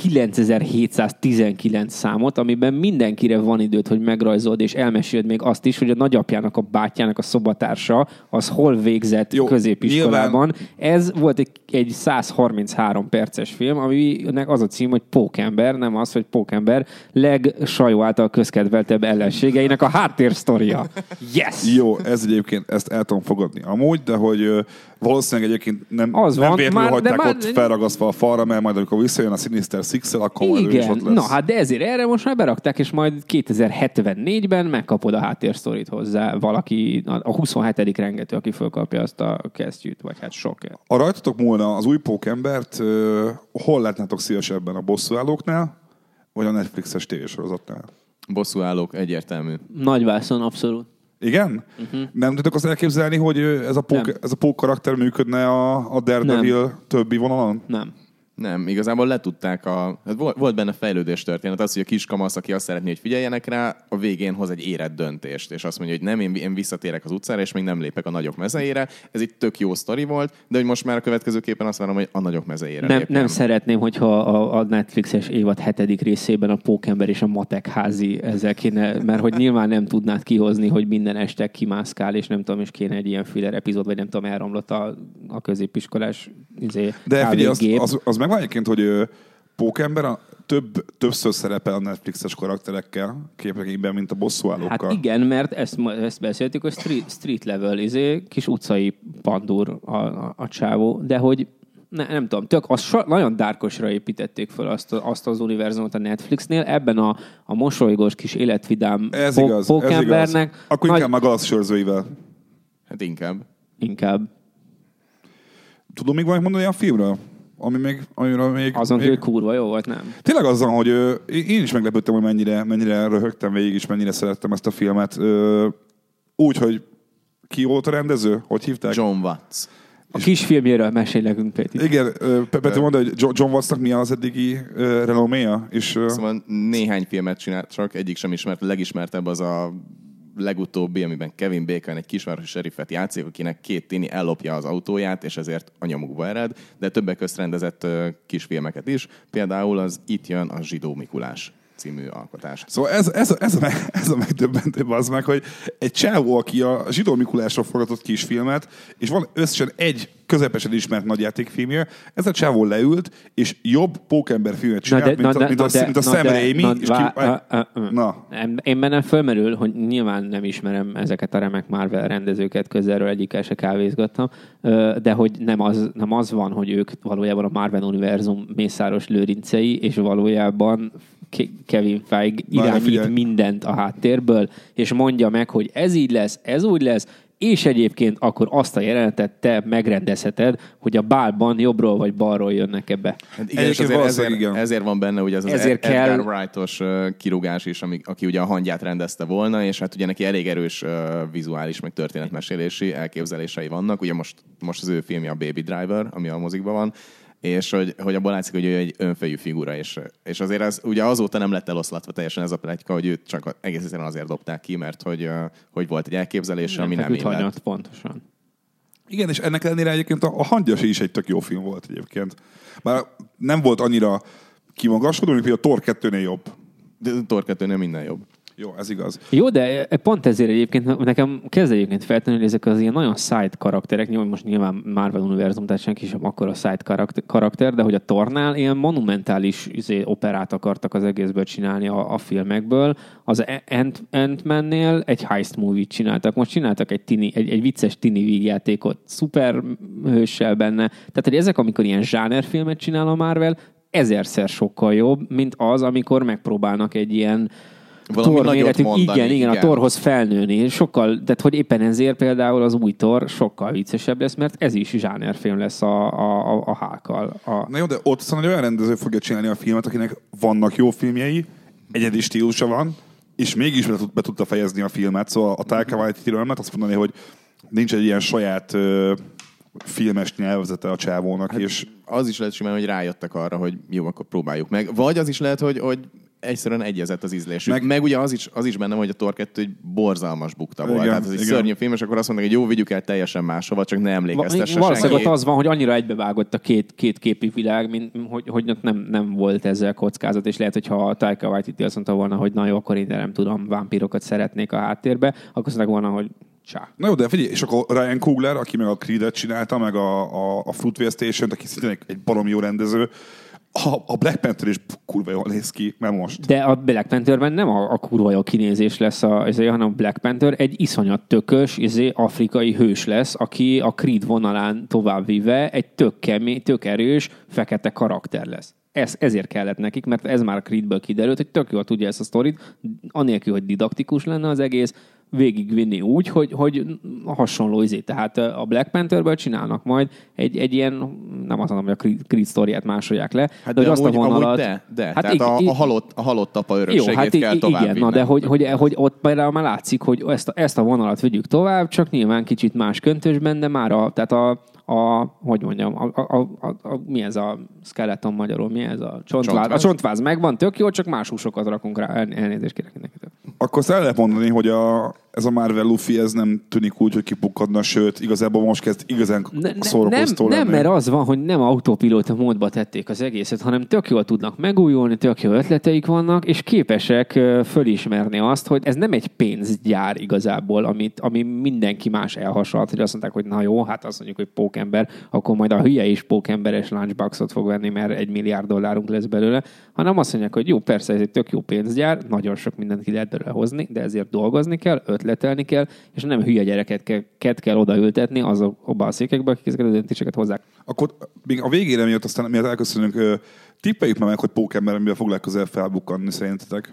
S2: kilencezer-hétszáztizenkilenc számot, amiben mindenkire van időt, hogy megrajzold, és elmeséld még azt is, hogy a nagyapjának, a bátyjának a szobatársa, az hol végzett jó, középiskolában. Nyilván... Ez volt egy, egy száz harminchárom perces film, aminek az a cím, hogy Pókember, nem az, hogy Pókember legsajó által közkedveltebb ellenségeinek a háttérsztoria. Yes!
S1: Jó, ez egyébként, ezt el tudom fogadni amúgy, de hogy valószínűleg egyébként nem,
S2: az
S1: nem
S2: van,
S1: véletlenül hagyták
S2: már,
S1: ott felragasztva a falra, mert majd amikor visszajön a Sinister Six-el, akkor majd ő is ott lesz.
S2: Na hát de ezért erre most már berakták, és majd kétezer-hetvennégyben megkapod a háttérsztorit hozzá valaki, a huszonhetedik rengető, aki fölkapja azt a kesztyűt, vagy hát sok.
S1: Ha rajtatok múlna az új Pókembert, uh, hol látnátok szívesebben, a bosszúállóknál, vagy a Netflixes tévésorozatnál?
S3: Bosszúállók egyértelmű.
S2: Nagyvászon, abszolút.
S1: Igen? Uh-huh. Nem tudok azt elképzelni, hogy ez a pók, ez a pók karakter működne a, a Daredevil nem. többi vonalon?
S2: Nem.
S3: Nem, igazából letudták a... Hát volt benne fejlődés történet, az, hogy a kiskamasz, aki azt szeretné, hogy figyeljenek rá, a végén hoz egy érett döntést, és azt mondja, hogy nem, én, én visszatérek az utcára, és még nem lépek a nagyok mezeire. Ez egy tök jó sztori volt, de hogy most már a következőképpen azt várom, hogy a nagyok mezeire
S2: nem,
S3: lépjem.
S2: nem szeretném, hogyha a, a Netflixes évad hetedik részében a Pókember és a Matek házi ezzel kéne, mert hogy nyilván nem tudnád kihozni, hogy minden este kimászkál, és nem tudom, és kéne egy ilyen filler epizód, vagy nem tudom, elromlott a, a középiskolás izé,
S1: de figyelj, az, az, az megvan egyébként, hogy Pókember a több, többször szerepel a Netflixes karakterekkel képregényben, mint a bosszúállókkal.
S2: Hát igen, mert ezt, ezt beszéltük, hogy street, street level, izé, kis utcai pandúr a, a, a csávó, de hogy ne, nem tudom, tök, az so, nagyon dárkosra építették föl azt, azt az univerzumot a Netflixnél, ebben a, a mosolygós kis életvidám
S1: ez
S2: pó,
S1: igaz,
S2: Pókembernek.
S1: Ez igaz. Akkor inkább nagy... a galaxsörzőivel.
S3: Hát inkább.
S2: Inkább.
S1: Tudom még valamit mondani a filmről? Ami még, amiről még...
S2: Azon,
S1: még...
S2: hogy kurva jó volt, nem?
S1: Tényleg azzal, hogy ö, én is meglepődtem, hogy mennyire, mennyire röhögtem végig, és mennyire szerettem ezt a filmet. Ö, úgy, hogy ki volt a rendező? Hogy hívták?
S3: John Watts.
S2: A kisfilmjéről mesélj nekünk, Péti.
S1: Igen, Pető mondta, hogy John Wattsnak mi az eddigi renoméja? És,
S3: szóval néhány filmet csinált, csak egyik sem ismert. A legismertebb az a legutóbbi, amiben Kevin Bacon egy kisvárosi seriffet játszik, akinek két tini ellopja az autóját, és ezért a nyomukba ered, de többek közt rendezett kisfilmeket is. Például az Itt jön a zsidó Mikulás című alkotást.
S1: Szóval ez, ez, ez, a, ez a megdöbbentőbb az meg, hogy egy csávó, aki a zsidó Mikulásról forgatott kisfilmet, és van összesen egy közepesen ismert nagyjátékfilmje, ez a csávó leült, és jobb Pókember filmet csinált, mint a, mint a, mint a Sam Raimi.
S2: Na. Én bennem fölmerül, hogy nyilván nem ismerem ezeket a remek Marvel rendezőket, közelről egyikkel se kávézgattam, de hogy nem az, nem az van, hogy ők valójában a Marvel univerzum mészáros lőrincei, és valójában Kevin Feige irányít mindent a háttérből, és mondja meg, hogy ez így lesz, ez úgy lesz, és egyébként akkor azt a jelenetet te megrendezheted, hogy a bálban jobbról vagy balról jönnek ebbe.
S3: Hát igen, és azért, ezért, igen. ezért van benne ugye az, az ezért Edgar kell... Wright-os kirúgás is, ami, aki ugye a hangját rendezte volna, és hát ugye neki elég erős uh, vizuális, meg történetmesélési elképzelései vannak. Ugye most, most az ő filmje a Baby Driver, ami a mozikban van, és hogy, hogy abban látszik, hogy ő egy önfejű figura, és, és azért ez, ugye azóta nem lett eloszlatva teljesen ez a pletyka, hogy őt csak egész egyszerűen azért dobták ki, mert hogy, hogy volt egy elképzelése, ami nem illett.
S2: Pontosan.
S1: Igen, és ennek ellenére egyébként a, a Hangyasi is egy tök jó film volt egyébként. Bár nem volt annyira kimagaslódó, mint például a Thor kettőnél jobb.
S3: De a Thor kettőnél minden jobb.
S1: Jó, ez igaz.
S2: Jó, de pont ezért egyébként nekem kezd egyébként feltenni, hogy ezek az ilyen nagyon side karakterek, most nyilván Marvel univerzum, tehát senki sem akkora side karakter, de hogy a Thornál ilyen monumentális izé, operát akartak az egészből csinálni a, a filmekből. Az Ant- Ant-Man-nél egy heist movie-t csináltak. Most csináltak egy, tini, egy, egy vicces tini vígjátékot, szuper hőssel benne. Tehát, hogy ezek, amikor ilyen zsánerfilmet csinál a Marvel, ezerszer sokkal jobb, mint az, amikor megpróbálnak egy ilyen Thor méretű, igen, igen, igen, a Thorhoz felnőni. Sokkal, tehát hogy éppen ezért például az új Thor sokkal viccesebb lesz, mert ez is zsánerfilm lesz a, a, a, a Hulkkal. A...
S1: Na jó, de ott szóval egy olyan rendező fogja csinálni a filmet, akinek vannak jó filmjei, egyedi stílusa van, és mégis be, be tudta fejezni a filmet. Szóval a Taika Waititiről nem azt mondani, hogy nincs egy ilyen saját ö, filmes nyelvezete a csávónak.
S3: Hát
S1: és...
S3: az is lehet simán, hogy rájöttek arra, hogy jó, akkor próbáljuk meg. Vagy az is lehet, hogy, hogy egyszerűen egyezett az ízlésük.
S1: Meg,
S3: meg ugye az is, az is bennem, hogy a Thor kettő egy borzalmas bukta volt.
S1: Igen,
S3: Tehát ez egy
S1: igen.
S3: szörnyű film, és akkor azt mondták, hogy jó, vigyük el teljesen máshova, csak ne emlékeztesse
S2: Valószínűleg
S3: senki.
S2: ott az van, hogy annyira egybevágott a két, két képi világ, mint, hogy, hogy nem, nem volt ezzel kockázat, és lehet, hogyha Taika Waititi azt mondta volna, hogy na jó, akkor én nem tudom, vámpírokat szeretnék a háttérbe, akkor azt mondták volna, hogy csá.
S1: Na jó, de figyelj, és akkor Ryan Coogler, aki meg a Creed-et csinálta, meg a, a, a Fruitvale Station-t, aki szintén egy, egy barom jó rendező, a, a Black Panther is kurva jól néz ki, mert most.
S2: De a Black Pantherben nem a, a kurva jó kinézés lesz, a, azért, hanem a Black Panther egy iszonyat tökös, azért, afrikai hős lesz, aki a Creed vonalán továbbvive egy tök kemény, tök erős, fekete karakter lesz. Ez, ezért kellett nekik, mert ez már a Creedből kiderült, hogy tök jól tudja ezt a sztorit, anélkül, hogy didaktikus lenne az egész, végigvinni úgy, hogy, hogy hasonló izé. Tehát a Black Pantherből csinálnak majd egy, egy ilyen, nem azt mondom, hogy a Creed, Creed sztoriát másolják le,
S3: Hát
S2: de,
S3: de
S2: hogy
S3: amúgy,
S2: azt a vonalat...
S3: de, de.
S2: Hát
S3: Tehát
S2: ig-
S3: a,
S2: ig-
S3: a, halott, a halott apa örökségét
S2: jó, hát
S3: kell
S2: i-
S3: tovább
S2: igen,
S3: vinni.
S2: na, de hogy, hogy, hogy ott például már látszik, hogy ezt a, ezt a vonalat vigyük tovább, csak nyilván kicsit más köntösben, de már a, tehát a, a hogy mondjam, a, a, a, a, mi ez a skeleton magyarul, mi ez a csontváz?
S3: Csontváz.
S2: A csontváz megvan, tök jó, csak más húsokat rakunk rá, El, elnézést kérek mindenkitől.
S1: Akkor azt el lehet mondani, hogy a, ez a Marvel Luffy, ez nem tűnik úgy, hogy kipukkadna, sőt, igazából most kezd igazán
S2: Ne, ne,
S1: szórakoztó
S2: nem, nem,
S1: lenni.
S2: mert az van, hogy nem autopilóta módba tették az egészet, hanem tök jól tudnak megújulni, tök jó ötleteik vannak, és képesek ö, fölismerni azt, hogy ez nem egy pénzgyár igazából, amit, ami mindenki más elhasonlt, hogy azt mondták, hogy na jó, hát azt mondjuk, hogy pókember, akkor majd a hülye is pókemberes lunchboxot fog venni, mert egy milliárd dollárunk lesz belőle, hanem azt mondják, hogy jó, persze ez egy tök jó pénzgyár, nagyon sok mindent ki lehet belőle hozni, de ezért dolgozni kell, ötletelni kell, és nem hülye gyereket kell, ket kell odaültetni azokba a székekbe, akik ezeket a döntéseket hozzák.
S1: Akkor még a végére miatt, aztán miatt elköszönünk, ö, tippeljük már meg, hogy pókember, amivel fog legközelebb felbukkanni szerintetek.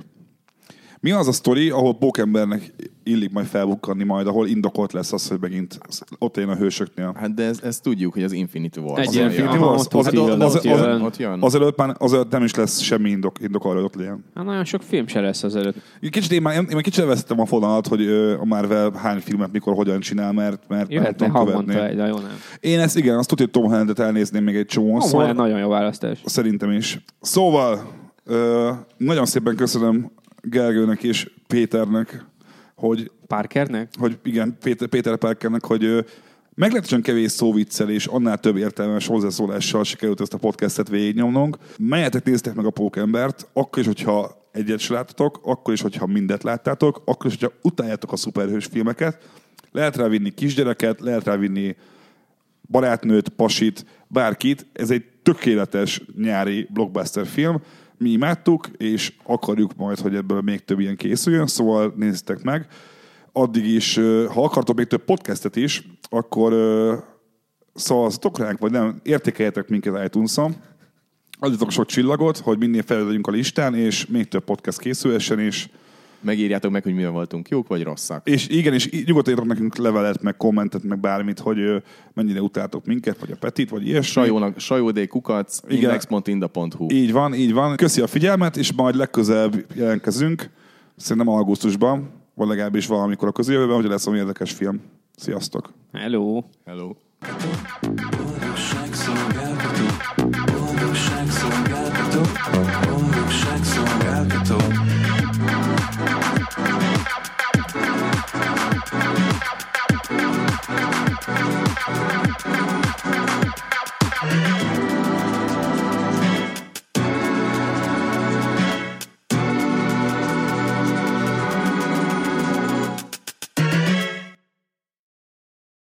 S1: Mi az a sztori, ahol pókembernek illik majd felbukkanni majd, ahol indokolt lesz az, hogy megint ott jön a hősöknél?
S3: Hát de ez, ezt tudjuk, hogy az Infinity War.
S2: Egy
S3: az
S2: ilyen
S3: olyan.
S2: Infinity
S1: War,
S2: War,
S1: az-
S2: ott
S1: az-
S2: jön,
S1: az-
S2: ott
S1: az-
S2: jön.
S3: Ott jön.
S1: Azelőtt, már, azelőtt nem is lesz semmi indok, indok arra, hogy ott legyen.
S2: Hát nagyon sok film se lesz az előtt.
S1: Kicsit én már, én már kicsit elvesztettem a fonalat, hogy ö, a Marvel hány filmet mikor hogyan csinál, mert, mert nem
S2: Jöhetne
S1: tudom
S2: havonta
S1: követni.
S2: egy, de jó nem.
S1: Én ezt igen, azt tudja, hogy Tom Hollandet elnézném még egy csomószor.
S2: Szóval nagyon jó választás.
S1: Szerintem is. Szóval, ö, nagyon szépen köszönöm Gergőnek és Péternek, hogy,
S2: Parkernek?
S1: hogy igen, Péter, Péter Parkernek, hogy ö, meglehetősen kevés szóviccel és annál több értelmes hozzászólással sikerült ezt a podcastet végignyomnunk. Menjetek, néztek meg a Pókembert, akkor is, hogyha egyet se láttatok, akkor is, hogyha mindet láttátok, akkor is, hogyha utáljátok a szuperhős filmeket. Lehet rá vinni kisgyereket, lehet rá vinni barátnőt, pasit, bárkit. Ez egy tökéletes nyári blockbuster film. Mi imádtuk, és akarjuk majd, hogy ebből még több ilyen készüljön, szóval nézzetek meg. Addig is, ha akartok még több podcastet is, akkor szavazzatok ránk, vagy nem, értékeljetek minket iTunes-on. Adjatok sok csillagot, hogy minél felül legyünk a listán, és még több podcast készülhessen, és
S3: Megírjátok meg, hogy mivel voltunk jók vagy rosszak.
S1: És igen, és nyugodtan írtok nekünk levelet, meg kommentet, meg bármit, hogy ö, mennyire utáltok minket, vagy a Petit, vagy ilyesmi.
S3: Sajónak, sajódékukac,
S1: Igen.
S3: index pont inda pont hu.
S1: Így van, így van. Köszi a figyelmet, és majd legközelebb jelentkezünk. Szerintem augusztusban, vagy legalábbis valamikor a közeljövőben, hogy lesz valami érdekes film. Sziasztok!
S2: Hello!
S3: Hello.